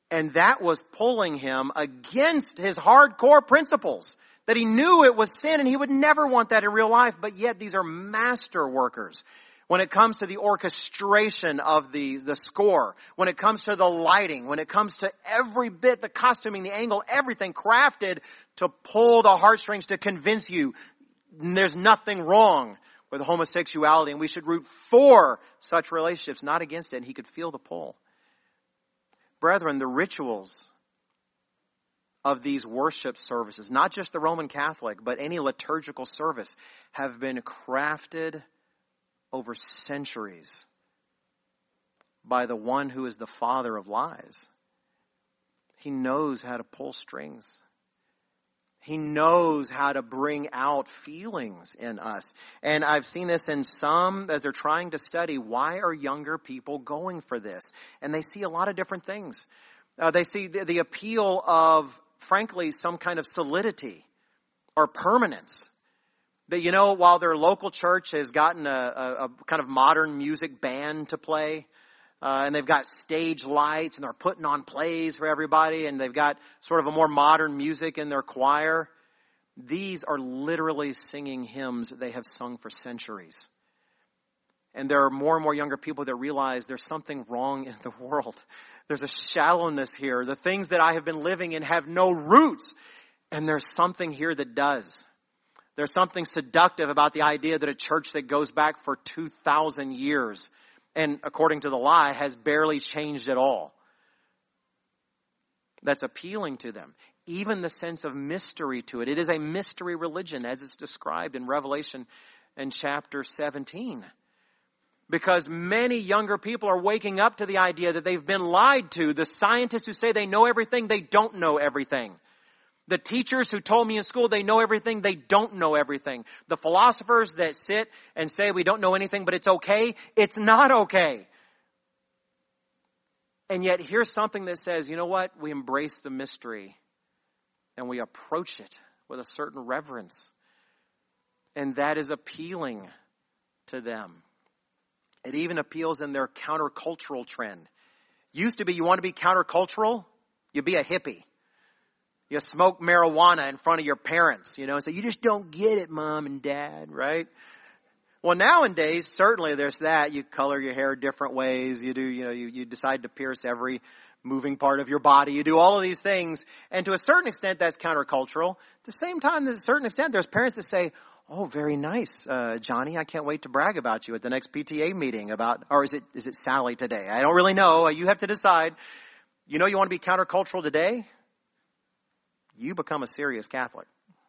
And that was pulling him against his hardcore principles. That he knew it was sin and he would never want that in real life. But yet these are master workers. When it comes to the orchestration of the score, when it comes to the lighting, when it comes to every bit, the costuming, the angle, everything crafted to pull the heartstrings to convince you there's nothing wrong with homosexuality and we should root for such relationships, not against it. And he could feel the pull. Brethren, the rituals of these worship services, not just the Roman Catholic, but any liturgical service, have been crafted over centuries by the one who is the father of lies. He knows how to pull strings. He knows how to bring out feelings in us. And I've seen this in some, as they're trying to study, why are younger people going for this? And they see a lot of different things. They see the appeal of, frankly, some kind of solidity or permanence. That, you know, while their local church has gotten a kind of modern music band to play, and they've got stage lights and they're putting on plays for everybody and they've got sort of a more modern music in their choir. These are literally singing hymns that they have sung for centuries. And there are more and more younger people that realize there's something wrong in the world. There's a shallowness here. The things that I have been living in have no roots. And there's something here that does. There's something seductive about the idea that a church that goes back for 2,000 years and according to the lie, has barely changed at all. That's appealing to them. Even the sense of mystery to it. It is a mystery religion as it's described in Revelation in chapter 17. Because many younger people are waking up to the idea that they've been lied to. The scientists who say they know everything, they don't know everything. The teachers who told me in school they know everything, they don't know everything. The philosophers that sit and say we don't know anything, but it's okay, it's not okay. And yet here's something that says, you know what? We embrace the mystery and we approach it with a certain reverence. And that is appealing to them. It even appeals in their countercultural trend. Used to be, you want to be countercultural? You be a hippie. You smoke marijuana in front of your parents, and say, you just don't get it, Mom and Dad, right? Well, nowadays, certainly there's that. You color your hair different ways. You do, you decide to pierce every moving part of your body. You do all of these things. And to a certain extent, that's countercultural. At the same time, to a certain extent, there's parents that say, oh, very nice, Johnny. I can't wait to brag about you at the next PTA meeting or is it Sally today? I don't really know. You have to decide. You want to be countercultural today? You become a serious Catholic.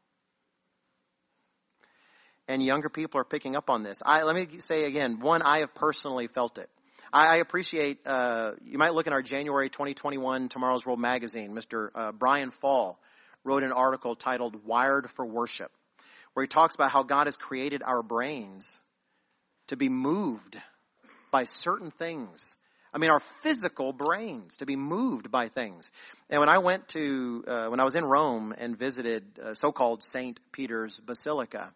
And younger people are picking up on this. Let me say again, one, I have personally felt it. I appreciate, you might look in our January 2021 Tomorrow's World magazine. Mr. Brian Fall wrote an article titled Wired for Worship, where he talks about how God has created our brains to be moved by certain things. Our physical brains to be moved by things. And when I when I was in Rome and visited so-called St. Peter's Basilica,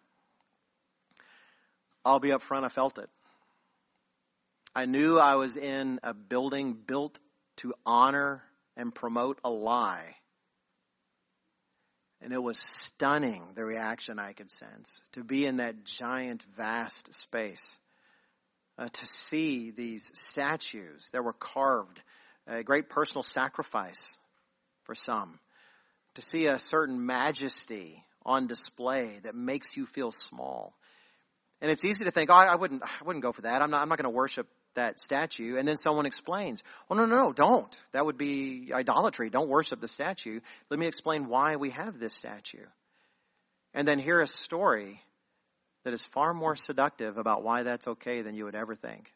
I'll be up front, I felt it. I knew I was in a building built to honor and promote a lie. And it was stunning, the reaction I could sense, to be in that giant, vast space. To see these statues that were carved, a great personal sacrifice for some. To see a certain majesty on display that makes you feel small. And it's easy to think, I wouldn't go for that. I'm not going to worship that statue. And then someone explains, oh, no, don't. That would be idolatry. Don't worship the statue. Let me explain why we have this statue. And then hear a story that is far more seductive about why that's okay than you would ever think.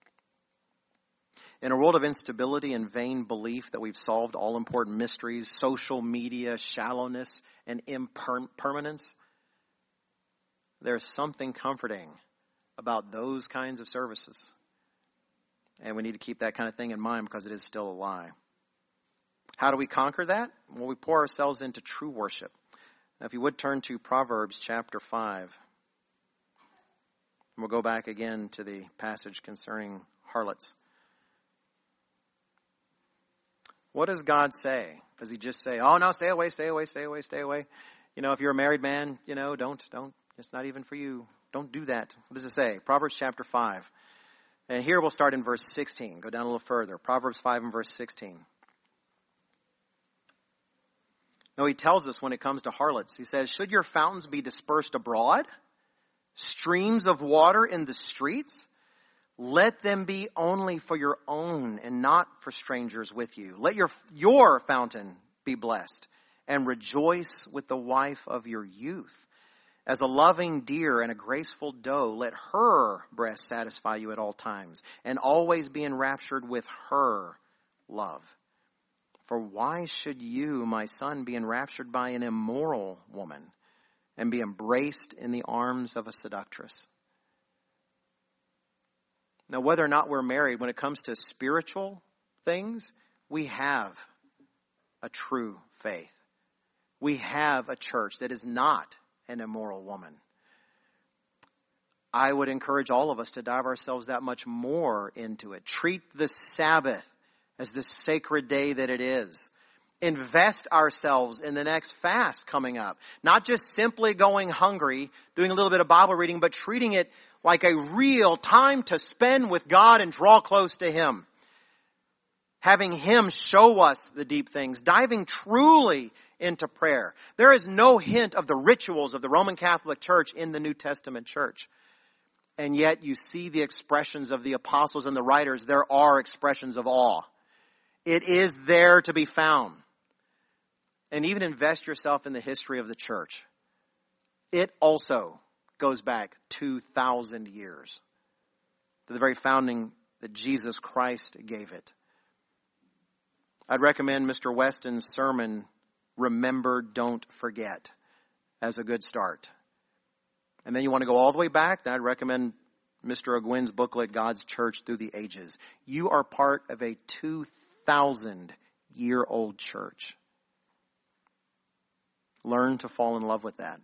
In a world of instability and vain belief that we've solved all important mysteries, social media, shallowness, and impermanence, there's something comforting about those kinds of services. And we need to keep that kind of thing in mind because it is still a lie. How do we conquer that? Well, we pour ourselves into true worship. Now, if you would turn to Proverbs chapter 5. We'll go back again to the passage concerning harlots. What does God say? Does he just say, oh no, stay away, stay away, stay away, stay away? If you're a married man, don't, it's not even for you. Don't do that. What does it say? Proverbs chapter 5. And here we'll start in verse 16. Go down a little further. Proverbs 5 and verse 16. No, he tells us when it comes to harlots. He says, should your fountains be dispersed abroad? Streams of water in the streets? Let them be only for your own and not for strangers with you. Let your fountain be blessed and rejoice with the wife of your youth. As a loving deer and a graceful doe, let her breast satisfy you at all times and always be enraptured with her love. For why should you, my son, be enraptured by an immoral woman and be embraced in the arms of a seductress? Now, whether or not we're married, when it comes to spiritual things, we have a true faith. We have a church that is not an immoral woman. I would encourage all of us to dive ourselves that much more into it. Treat the Sabbath as the sacred day that it is. Invest ourselves in the next fast coming up. Not just simply going hungry, doing a little bit of Bible reading, but treating it like a real time to spend with God and draw close to Him. Having Him show us the deep things. Diving truly into prayer. There is no hint of the rituals of the Roman Catholic Church in the New Testament church. And yet you see the expressions of the apostles and the writers. There are expressions of awe. It is there to be found. And even invest yourself in the history of the church. It also goes back 2,000 years to the very founding that Jesus Christ gave it. I'd recommend Mr. Weston's sermon, Remember, Don't Forget, as a good start. And then you want to go all the way back, then I'd recommend Mr. Ogwyn's booklet, God's Church Through the Ages. You are part of a 2,000-year-old church. Learn to fall in love with that.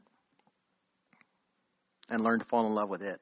And learn to fall in love with it.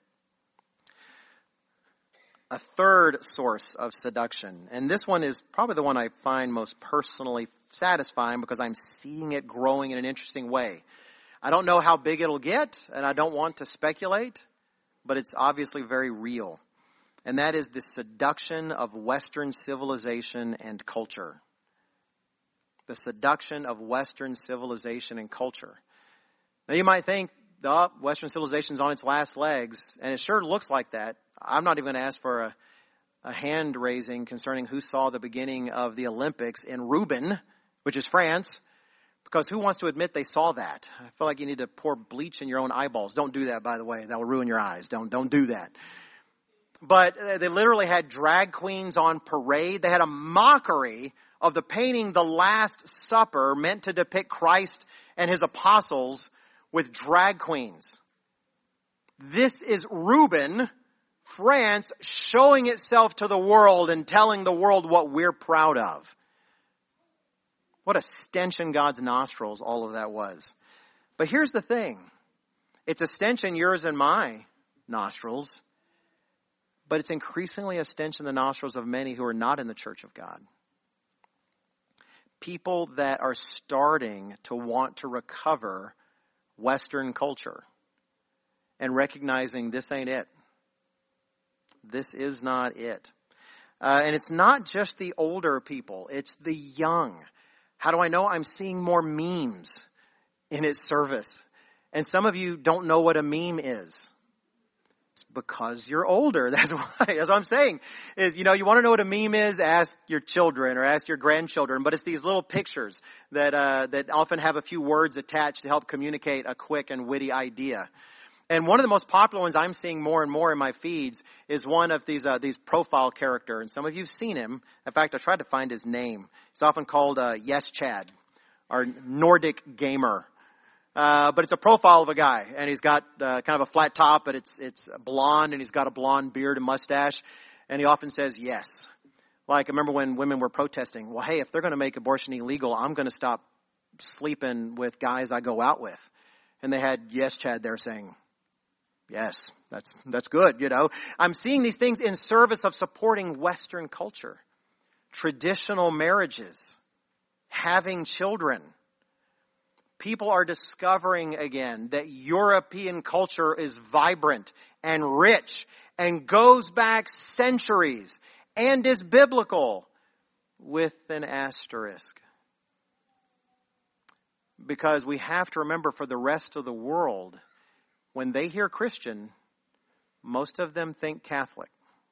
A third source of seduction, and this one is probably the one I find most personally satisfying because I'm seeing it growing in an interesting way. I don't know how big it'll get, and I don't want to speculate, but it's obviously very real. And that is the seduction of Western civilization and culture. The seduction of Western civilization and culture. Now you might think, Western civilization's on its last legs, and it sure looks like that. I'm not even going to ask for a hand raising concerning who saw the beginning of the Olympics in Roubaix, which is France, because who wants to admit they saw that? I feel like you need to pour bleach in your own eyeballs. Don't do that, by the way. That will ruin your eyes. Don't do that. But they literally had drag queens on parade. They had a mockery of the painting The Last Supper, meant to depict Christ and his apostles with drag queens. This is Roubaix, France, showing itself to the world and telling the world what we're proud of. What a stench in God's nostrils all of that was. But here's the thing. It's a stench in yours and my nostrils, but it's increasingly a stench in the nostrils of many who are not in the church of God. People that are starting to want to recover Western culture and recognizing this ain't it. This is not it. And it's not just the older people. It's the young. How do I know? I'm seeing more memes in its service. And some of you don't know what a meme is. It's because you're older. That's why. That's what I'm saying. Is, you want to know what a meme is? Ask your children or ask your grandchildren. But it's these little pictures that often have a few words attached to help communicate a quick and witty idea. And one of the most popular ones I'm seeing more and more in my feeds is one of these profile character. And some of you've seen him. In fact, I tried to find his name. He's often called Yes Chad or Nordic Gamer. But it's a profile of a guy, and he's got kind of a flat top, but it's blonde, and he's got a blonde beard and mustache, and he often says yes. Like, I remember when women were protesting, well, hey, if they're going to make abortion illegal, I'm going to stop sleeping with guys I go out with. And they had Yes Chad there saying, yes, that's good, I'm seeing these things in service of supporting Western culture, traditional marriages. having children. People are discovering again that European culture is vibrant and rich and goes back centuries and is biblical with an asterisk. Because we have to remember, for the rest of the world, when they hear Christian, most of them think Catholic.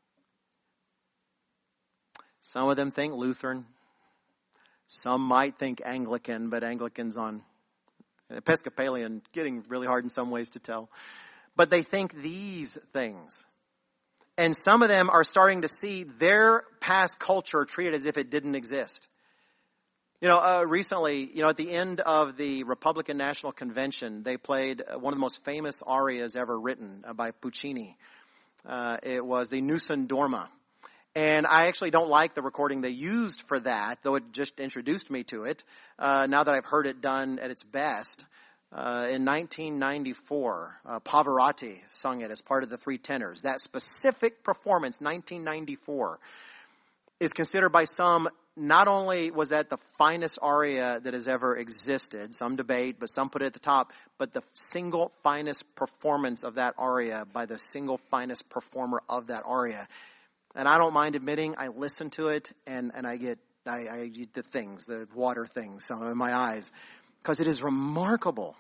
Some of them think Lutheran. Some might think Anglican, but Anglican's on Episcopalian, getting really hard in some ways to tell. But they think these things. And some of them are starting to see their past culture treated as if it didn't exist. Recently, at the end of the Republican National Convention, they played one of the most famous arias ever written by Puccini. It was the Nessun Dorma. And I actually don't like the recording they used for that, though it just introduced me to it, now that I've heard it done at its best. In 1994, Pavarotti sung it as part of the Three Tenors. That specific performance, 1994, is considered by some, not only was that the finest aria that has ever existed, some debate, but some put it at the top, but the single finest performance of that aria by the single finest performer of that aria. And I don't mind admitting, I listen to it and I get the water things in my eyes. Because it is remarkable,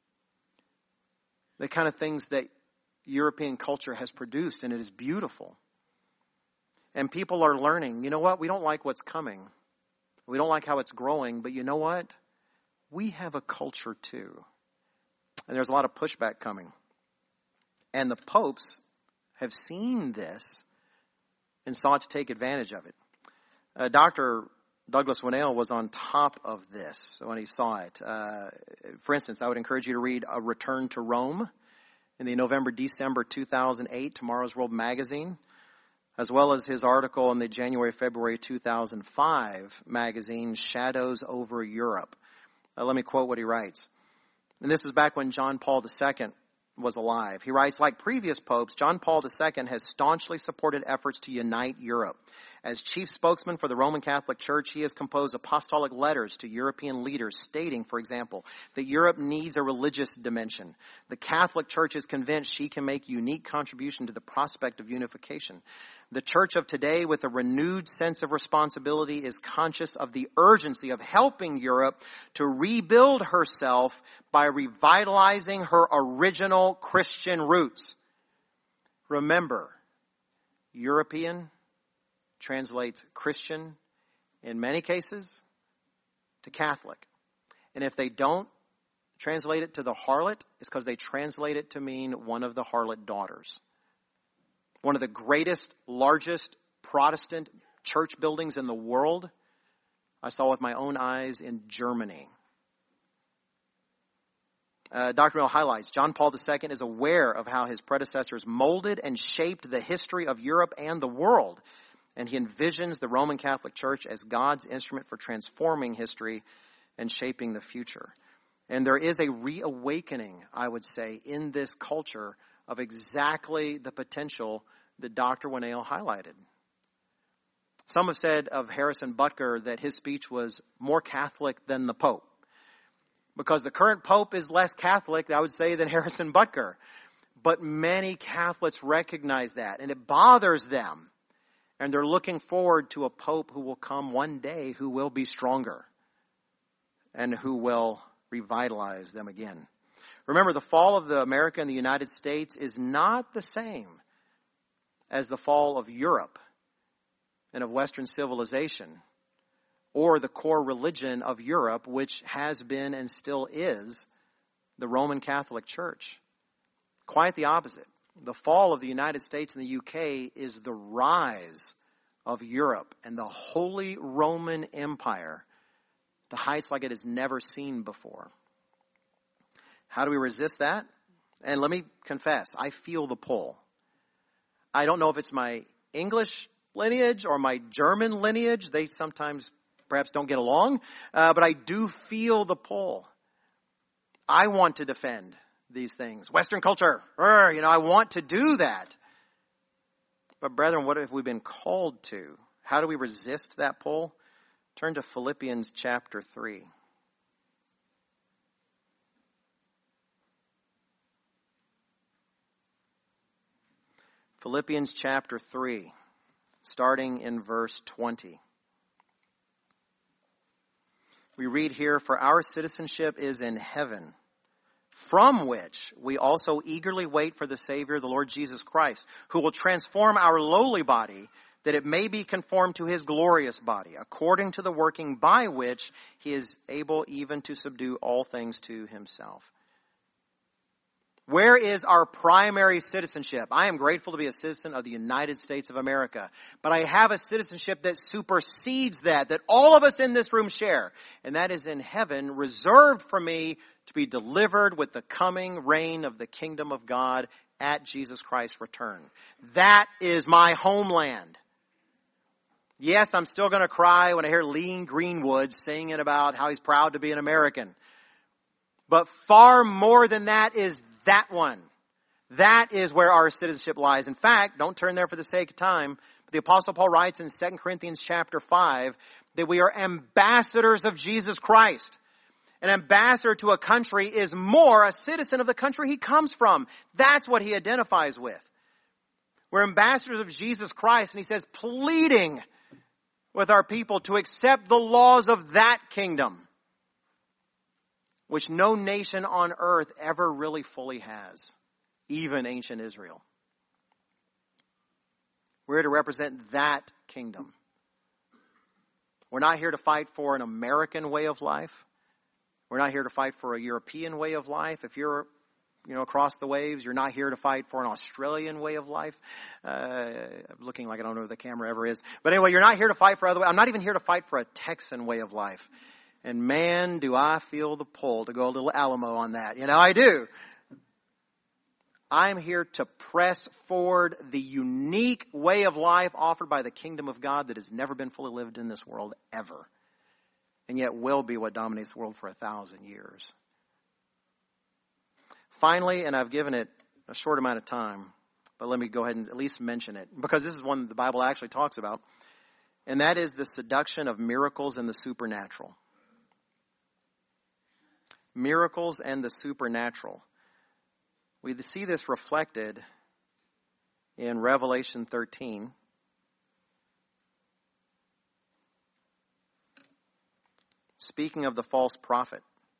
the kind of things that European culture has produced, and it is beautiful. And people are learning, you know what, we don't like what's coming. We don't like how it's growing, but you know what? We have a culture too. And there's a lot of pushback coming. And the popes have seen this and sought to take advantage of it. Dr. Douglas Winnail was on top of this when he saw it. For instance, I would encourage you to read A Return to Rome in the November-December 2008 Tomorrow's World magazine, as well as his article in the January-February 2005 magazine, Shadows Over Europe. Let me quote what he writes. And this is back when John Paul II was alive. He writes, like previous popes, John Paul II has staunchly supported efforts to unite Europe. As chief spokesman for the Roman Catholic Church, he has composed apostolic letters to European leaders stating, for example, that Europe needs a religious dimension. The Catholic Church is convinced she can make unique contribution to the prospect of unification. The Church of today, with a renewed sense of responsibility, is conscious of the urgency of helping Europe to rebuild herself by revitalizing her original Christian roots. Remember, European translates Christian in many cases to Catholic. And if they don't translate it to the harlot, it's because they translate it to mean one of the harlot daughters. One of the greatest, largest Protestant church buildings in the world, I saw with my own eyes in Germany. Dr. Mill highlights, John Paul II is aware of how his predecessors molded and shaped the history of Europe and the world. And he envisions the Roman Catholic Church as God's instrument for transforming history and shaping the future. And there is a reawakening, I would say, in this culture of exactly the potential that Dr. Winnail highlighted. Some have said of Harrison Butker that his speech was more Catholic than the Pope. Because the current Pope is less Catholic, I would say, than Harrison Butker. But many Catholics recognize that, and it bothers them. And they're looking forward to a Pope who will come one day who will be stronger and who will revitalize them again. Remember, the fall of America and the United States is not the same as the fall of Europe and of Western civilization or the core religion of Europe, which has been and still is the Roman Catholic Church. Quite the opposite. The fall of the United States and the UK is the rise of Europe and the Holy Roman Empire to heights like it has never seen before. How do we resist that? And let me confess, I feel the pull. I don't know if it's my English lineage or my German lineage. They sometimes perhaps don't get along, but I do feel the pull. I want to defend these things. Western culture, I want to do that. But brethren, what have we been called to? How do we resist that pull? Turn to Philippians chapter 3. Philippians chapter 3, starting in verse 20. We read here, "For our citizenship is in heaven, from which we also eagerly wait for the Savior, the Lord Jesus Christ, who will transform our lowly body, that it may be conformed to his glorious body, according to the working by which he is able even to subdue all things to himself." Where is our primary citizenship? I am grateful to be a citizen of the United States of America. But I have a citizenship that supersedes that all of us in this room share. And that is in heaven, reserved for me to be delivered with the coming reign of the kingdom of God at Jesus Christ's return. That is my homeland. Yes, I'm still going to cry when I hear Lee Greenwood singing about how he's proud to be an American. But far more than that is that one. That is where our citizenship lies. In fact, don't turn there for the sake of time, but the Apostle Paul writes in 2 Corinthians chapter 5 that we are ambassadors of Jesus Christ. An ambassador to a country is more a citizen of the country he comes from. That's what he identifies with. We're ambassadors of Jesus Christ, and he says, pleading with our people to accept the laws of that kingdom, which no nation on earth ever really fully has, even ancient Israel. We're to represent that kingdom. We're not here to fight for an American way of life. We're not here to fight for a European way of life. If you're, across the waves, you're not here to fight for an Australian way of life. I'm looking like I don't know where the camera ever is. But anyway, you're not here to fight for other ways. I'm not even here to fight for a Texan way of life. And man, do I feel the pull to go a little Alamo on that. I do. I'm here to press forward the unique way of life offered by the kingdom of God that has never been fully lived in this world ever. And yet will be what dominates the world for 1,000 years. Finally, and I've given it a short amount of time, but let me go ahead and at least mention it, because this is one that the Bible actually talks about, and that is the seduction of miracles and the supernatural. Miracles and the supernatural. We see this reflected in Revelation 13. Speaking of the false prophet.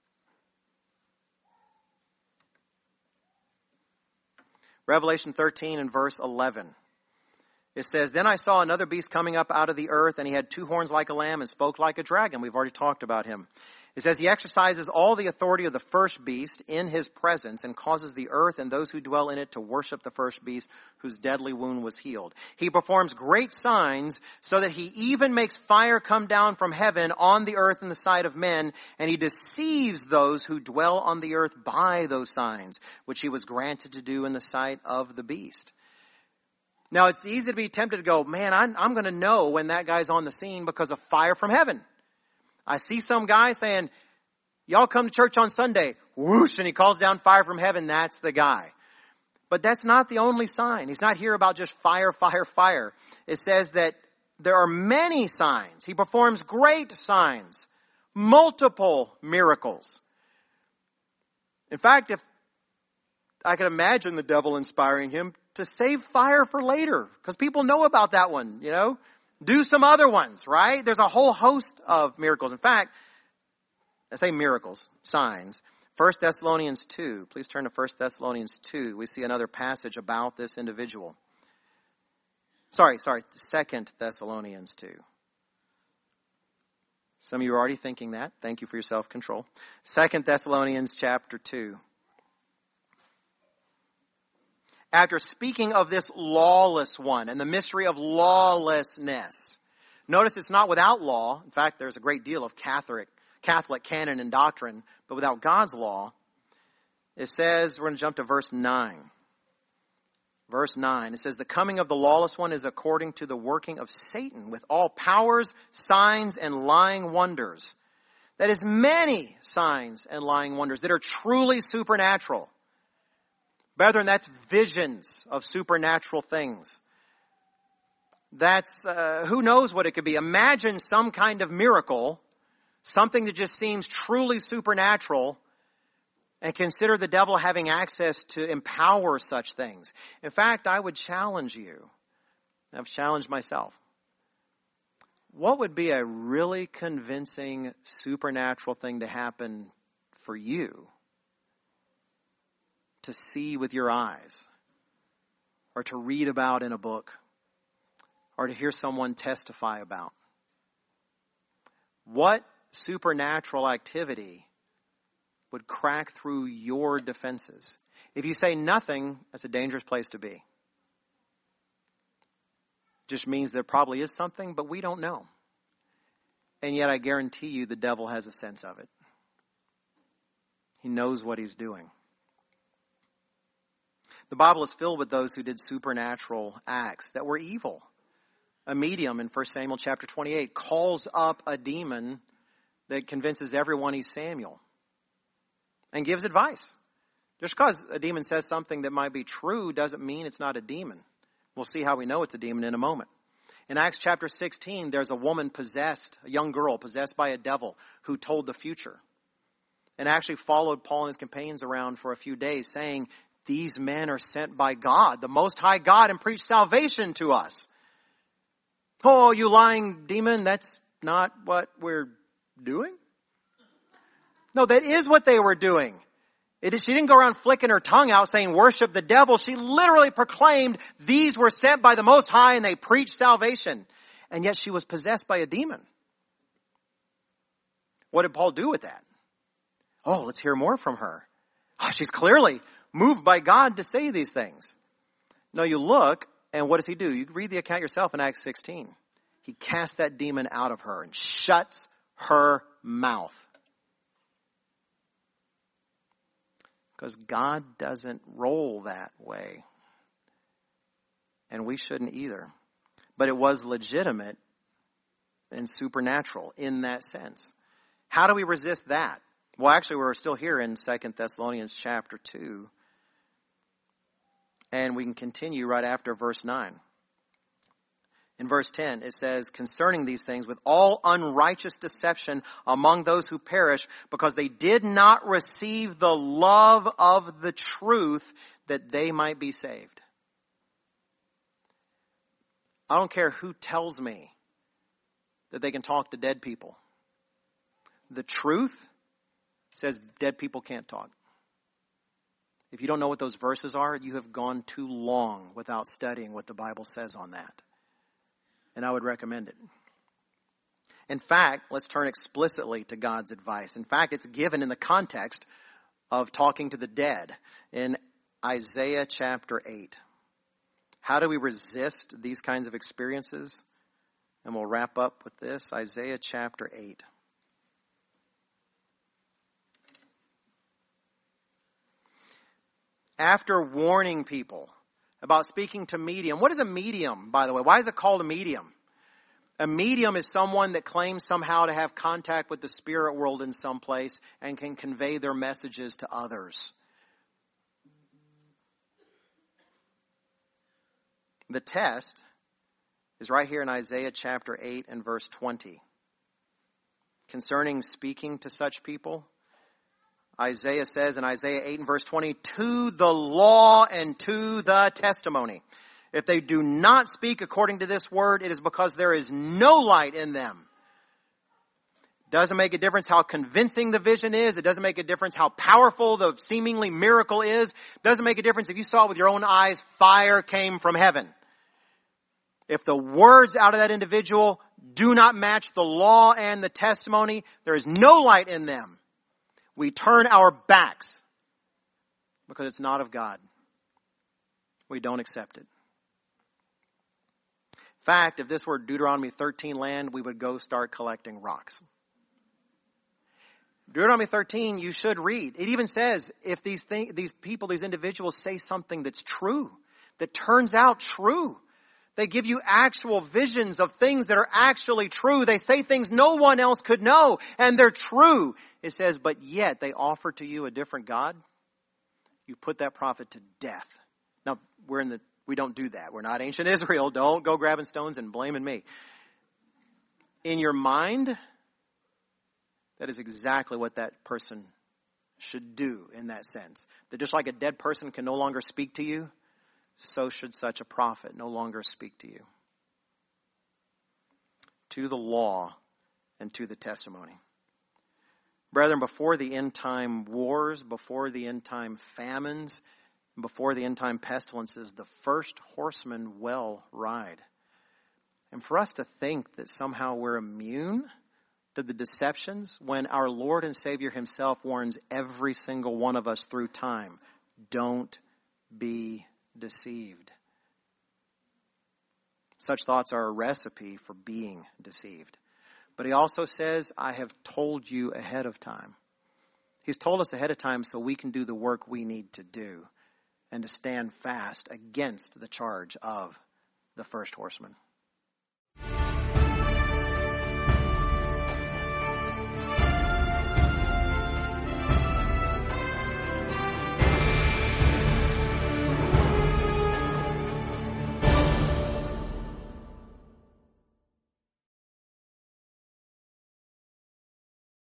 Revelation 13 and verse 11. It says, "Then I saw another beast coming up out of the earth, and he had 2 horns like a lamb and spoke like a dragon." We've already talked about him. It says, "He exercises all the authority of the first beast in his presence and causes the earth and those who dwell in it to worship the first beast whose deadly wound was healed. He performs great signs so that he even makes fire come down from heaven on the earth in the sight of men, and he deceives those who dwell on the earth by those signs, which he was granted to do in the sight of the beast." Now, it's easy to be tempted to go, man, I'm going to know when that guy's on the scene because of fire from heaven. I see some guy saying, y'all come to church on Sunday. Whoosh, and he calls down fire from heaven. That's the guy. But that's not the only sign. He's not here about just fire, fire, fire. It says that there are many signs. He performs great signs, multiple miracles. In fact, if I can imagine the devil inspiring him to save fire for later, because people know about that one, Do some other ones, right? There's a whole host of miracles. In fact, I say miracles, signs. 1 Thessalonians 2. Please turn to 1 Thessalonians 2. We see another passage about this individual. Sorry, 2 Thessalonians 2. Some of you are already thinking that. Thank you for your self-control. 2 Thessalonians chapter 2. After speaking of this lawless one and the mystery of lawlessness. Notice it's not without law. In fact, there's a great deal of Catholic canon and doctrine, but without God's law. It says, we're going to jump to verse 9. Verse 9, it says, "The coming of the lawless one is according to the working of Satan with all powers, signs, and lying wonders." That is many signs and lying wonders that are truly supernatural. Brethren, that's visions of supernatural things. That's, who knows what it could be. Imagine some kind of miracle, something that just seems truly supernatural, and consider the devil having access to empower such things. In fact, I would challenge you. I've challenged myself. What would be a really convincing supernatural thing to happen for you to see with your eyes, or to read about in a book, or to hear someone testify about? What supernatural activity would crack through your defenses? If you say nothing, that's a dangerous place to be. Just means there probably is something, but we don't know. And yet I guarantee you the devil has a sense of it. He knows what he's doing. The Bible is filled with those who did supernatural acts that were evil. A medium in 1 Samuel chapter 28 calls up a demon that convinces everyone he's Samuel and gives advice. Just because a demon says something that might be true doesn't mean it's not a demon. We'll see how we know it's a demon in a moment. In Acts chapter 16, there's a woman possessed, a young girl possessed by a devil who told the future, and actually followed Paul and his companions around for a few days saying, these men are sent by God, the Most High God, and preach salvation to us. Oh, you lying demon, that's not what we're doing? No, that is what they were doing. She didn't go around flicking her tongue out saying, worship the devil. She literally proclaimed these were sent by the Most High and they preached salvation. And yet she was possessed by a demon. What did Paul do with that? Oh, let's hear more from her. Oh, she's clearly moved by God to say these things. No, you look, and what does he do? You read the account yourself in Acts 16. He casts that demon out of her and shuts her mouth. Because God doesn't roll that way. And we shouldn't either. But it was legitimate and supernatural in that sense. How do we resist that? Well, actually, we're still here in 2 Thessalonians chapter 2. And we can continue right after verse 9. In verse 10, it says, concerning these things, with all unrighteous deception among those who perish, because they did not receive the love of the truth that they might be saved. I don't care who tells me that they can talk to dead people. The truth says dead people can't talk. If you don't know what those verses are, you have gone too long without studying what the Bible says on that. And I would recommend it. In fact, let's turn explicitly to God's advice. In fact, it's given in the context of talking to the dead in Isaiah chapter 8. How do we resist these kinds of experiences? And we'll wrap up with this. Isaiah chapter 8. After warning people about speaking to medium. What is a medium, by the way? Why is it called a medium? A medium is someone that claims somehow to have contact with the spirit world in some place and can convey their messages to others. The test is right here in Isaiah chapter 8 and verse 20. Concerning speaking to such people, Isaiah says in Isaiah 8 and verse 20, to the law and to the testimony. If they do not speak according to this word, it is because there is no light in them. Doesn't make a difference how convincing the vision is. It doesn't make a difference how powerful the seemingly miracle is. Doesn't make a difference if you saw it with your own eyes, fire came from heaven. If the words out of that individual do not match the law and the testimony, there is no light in them. We turn our backs because it's not of God. We don't accept it. In fact, if this were Deuteronomy 13 land, we would go start collecting rocks. Deuteronomy 13, you should read. It even says if these people, these individuals say something that's true, that turns out true. They give you actual visions of things that are actually true. They say things no one else could know, and they're true. It says, but yet they offer to you a different God. You put that prophet to death. Now, we're in the We don't do that. We're not ancient Israel. Don't go grabbing stones and blaming me. In your mind, that is exactly what that person should do in that sense. That just like a dead person can no longer speak to you, so should such a prophet no longer speak to you. To the law and to the testimony. Brethren, before the end time wars, before the end time famines, before the end time pestilences, the first horsemen will ride. And for us to think that somehow we're immune to the deceptions when our Lord and Savior himself warns every single one of us through time, don't be deceived. Such thoughts are a recipe for being deceived. But he also says, I have told you ahead of time. He's told us ahead of time so we can do the work we need to do and to stand fast against the charge of the first horseman.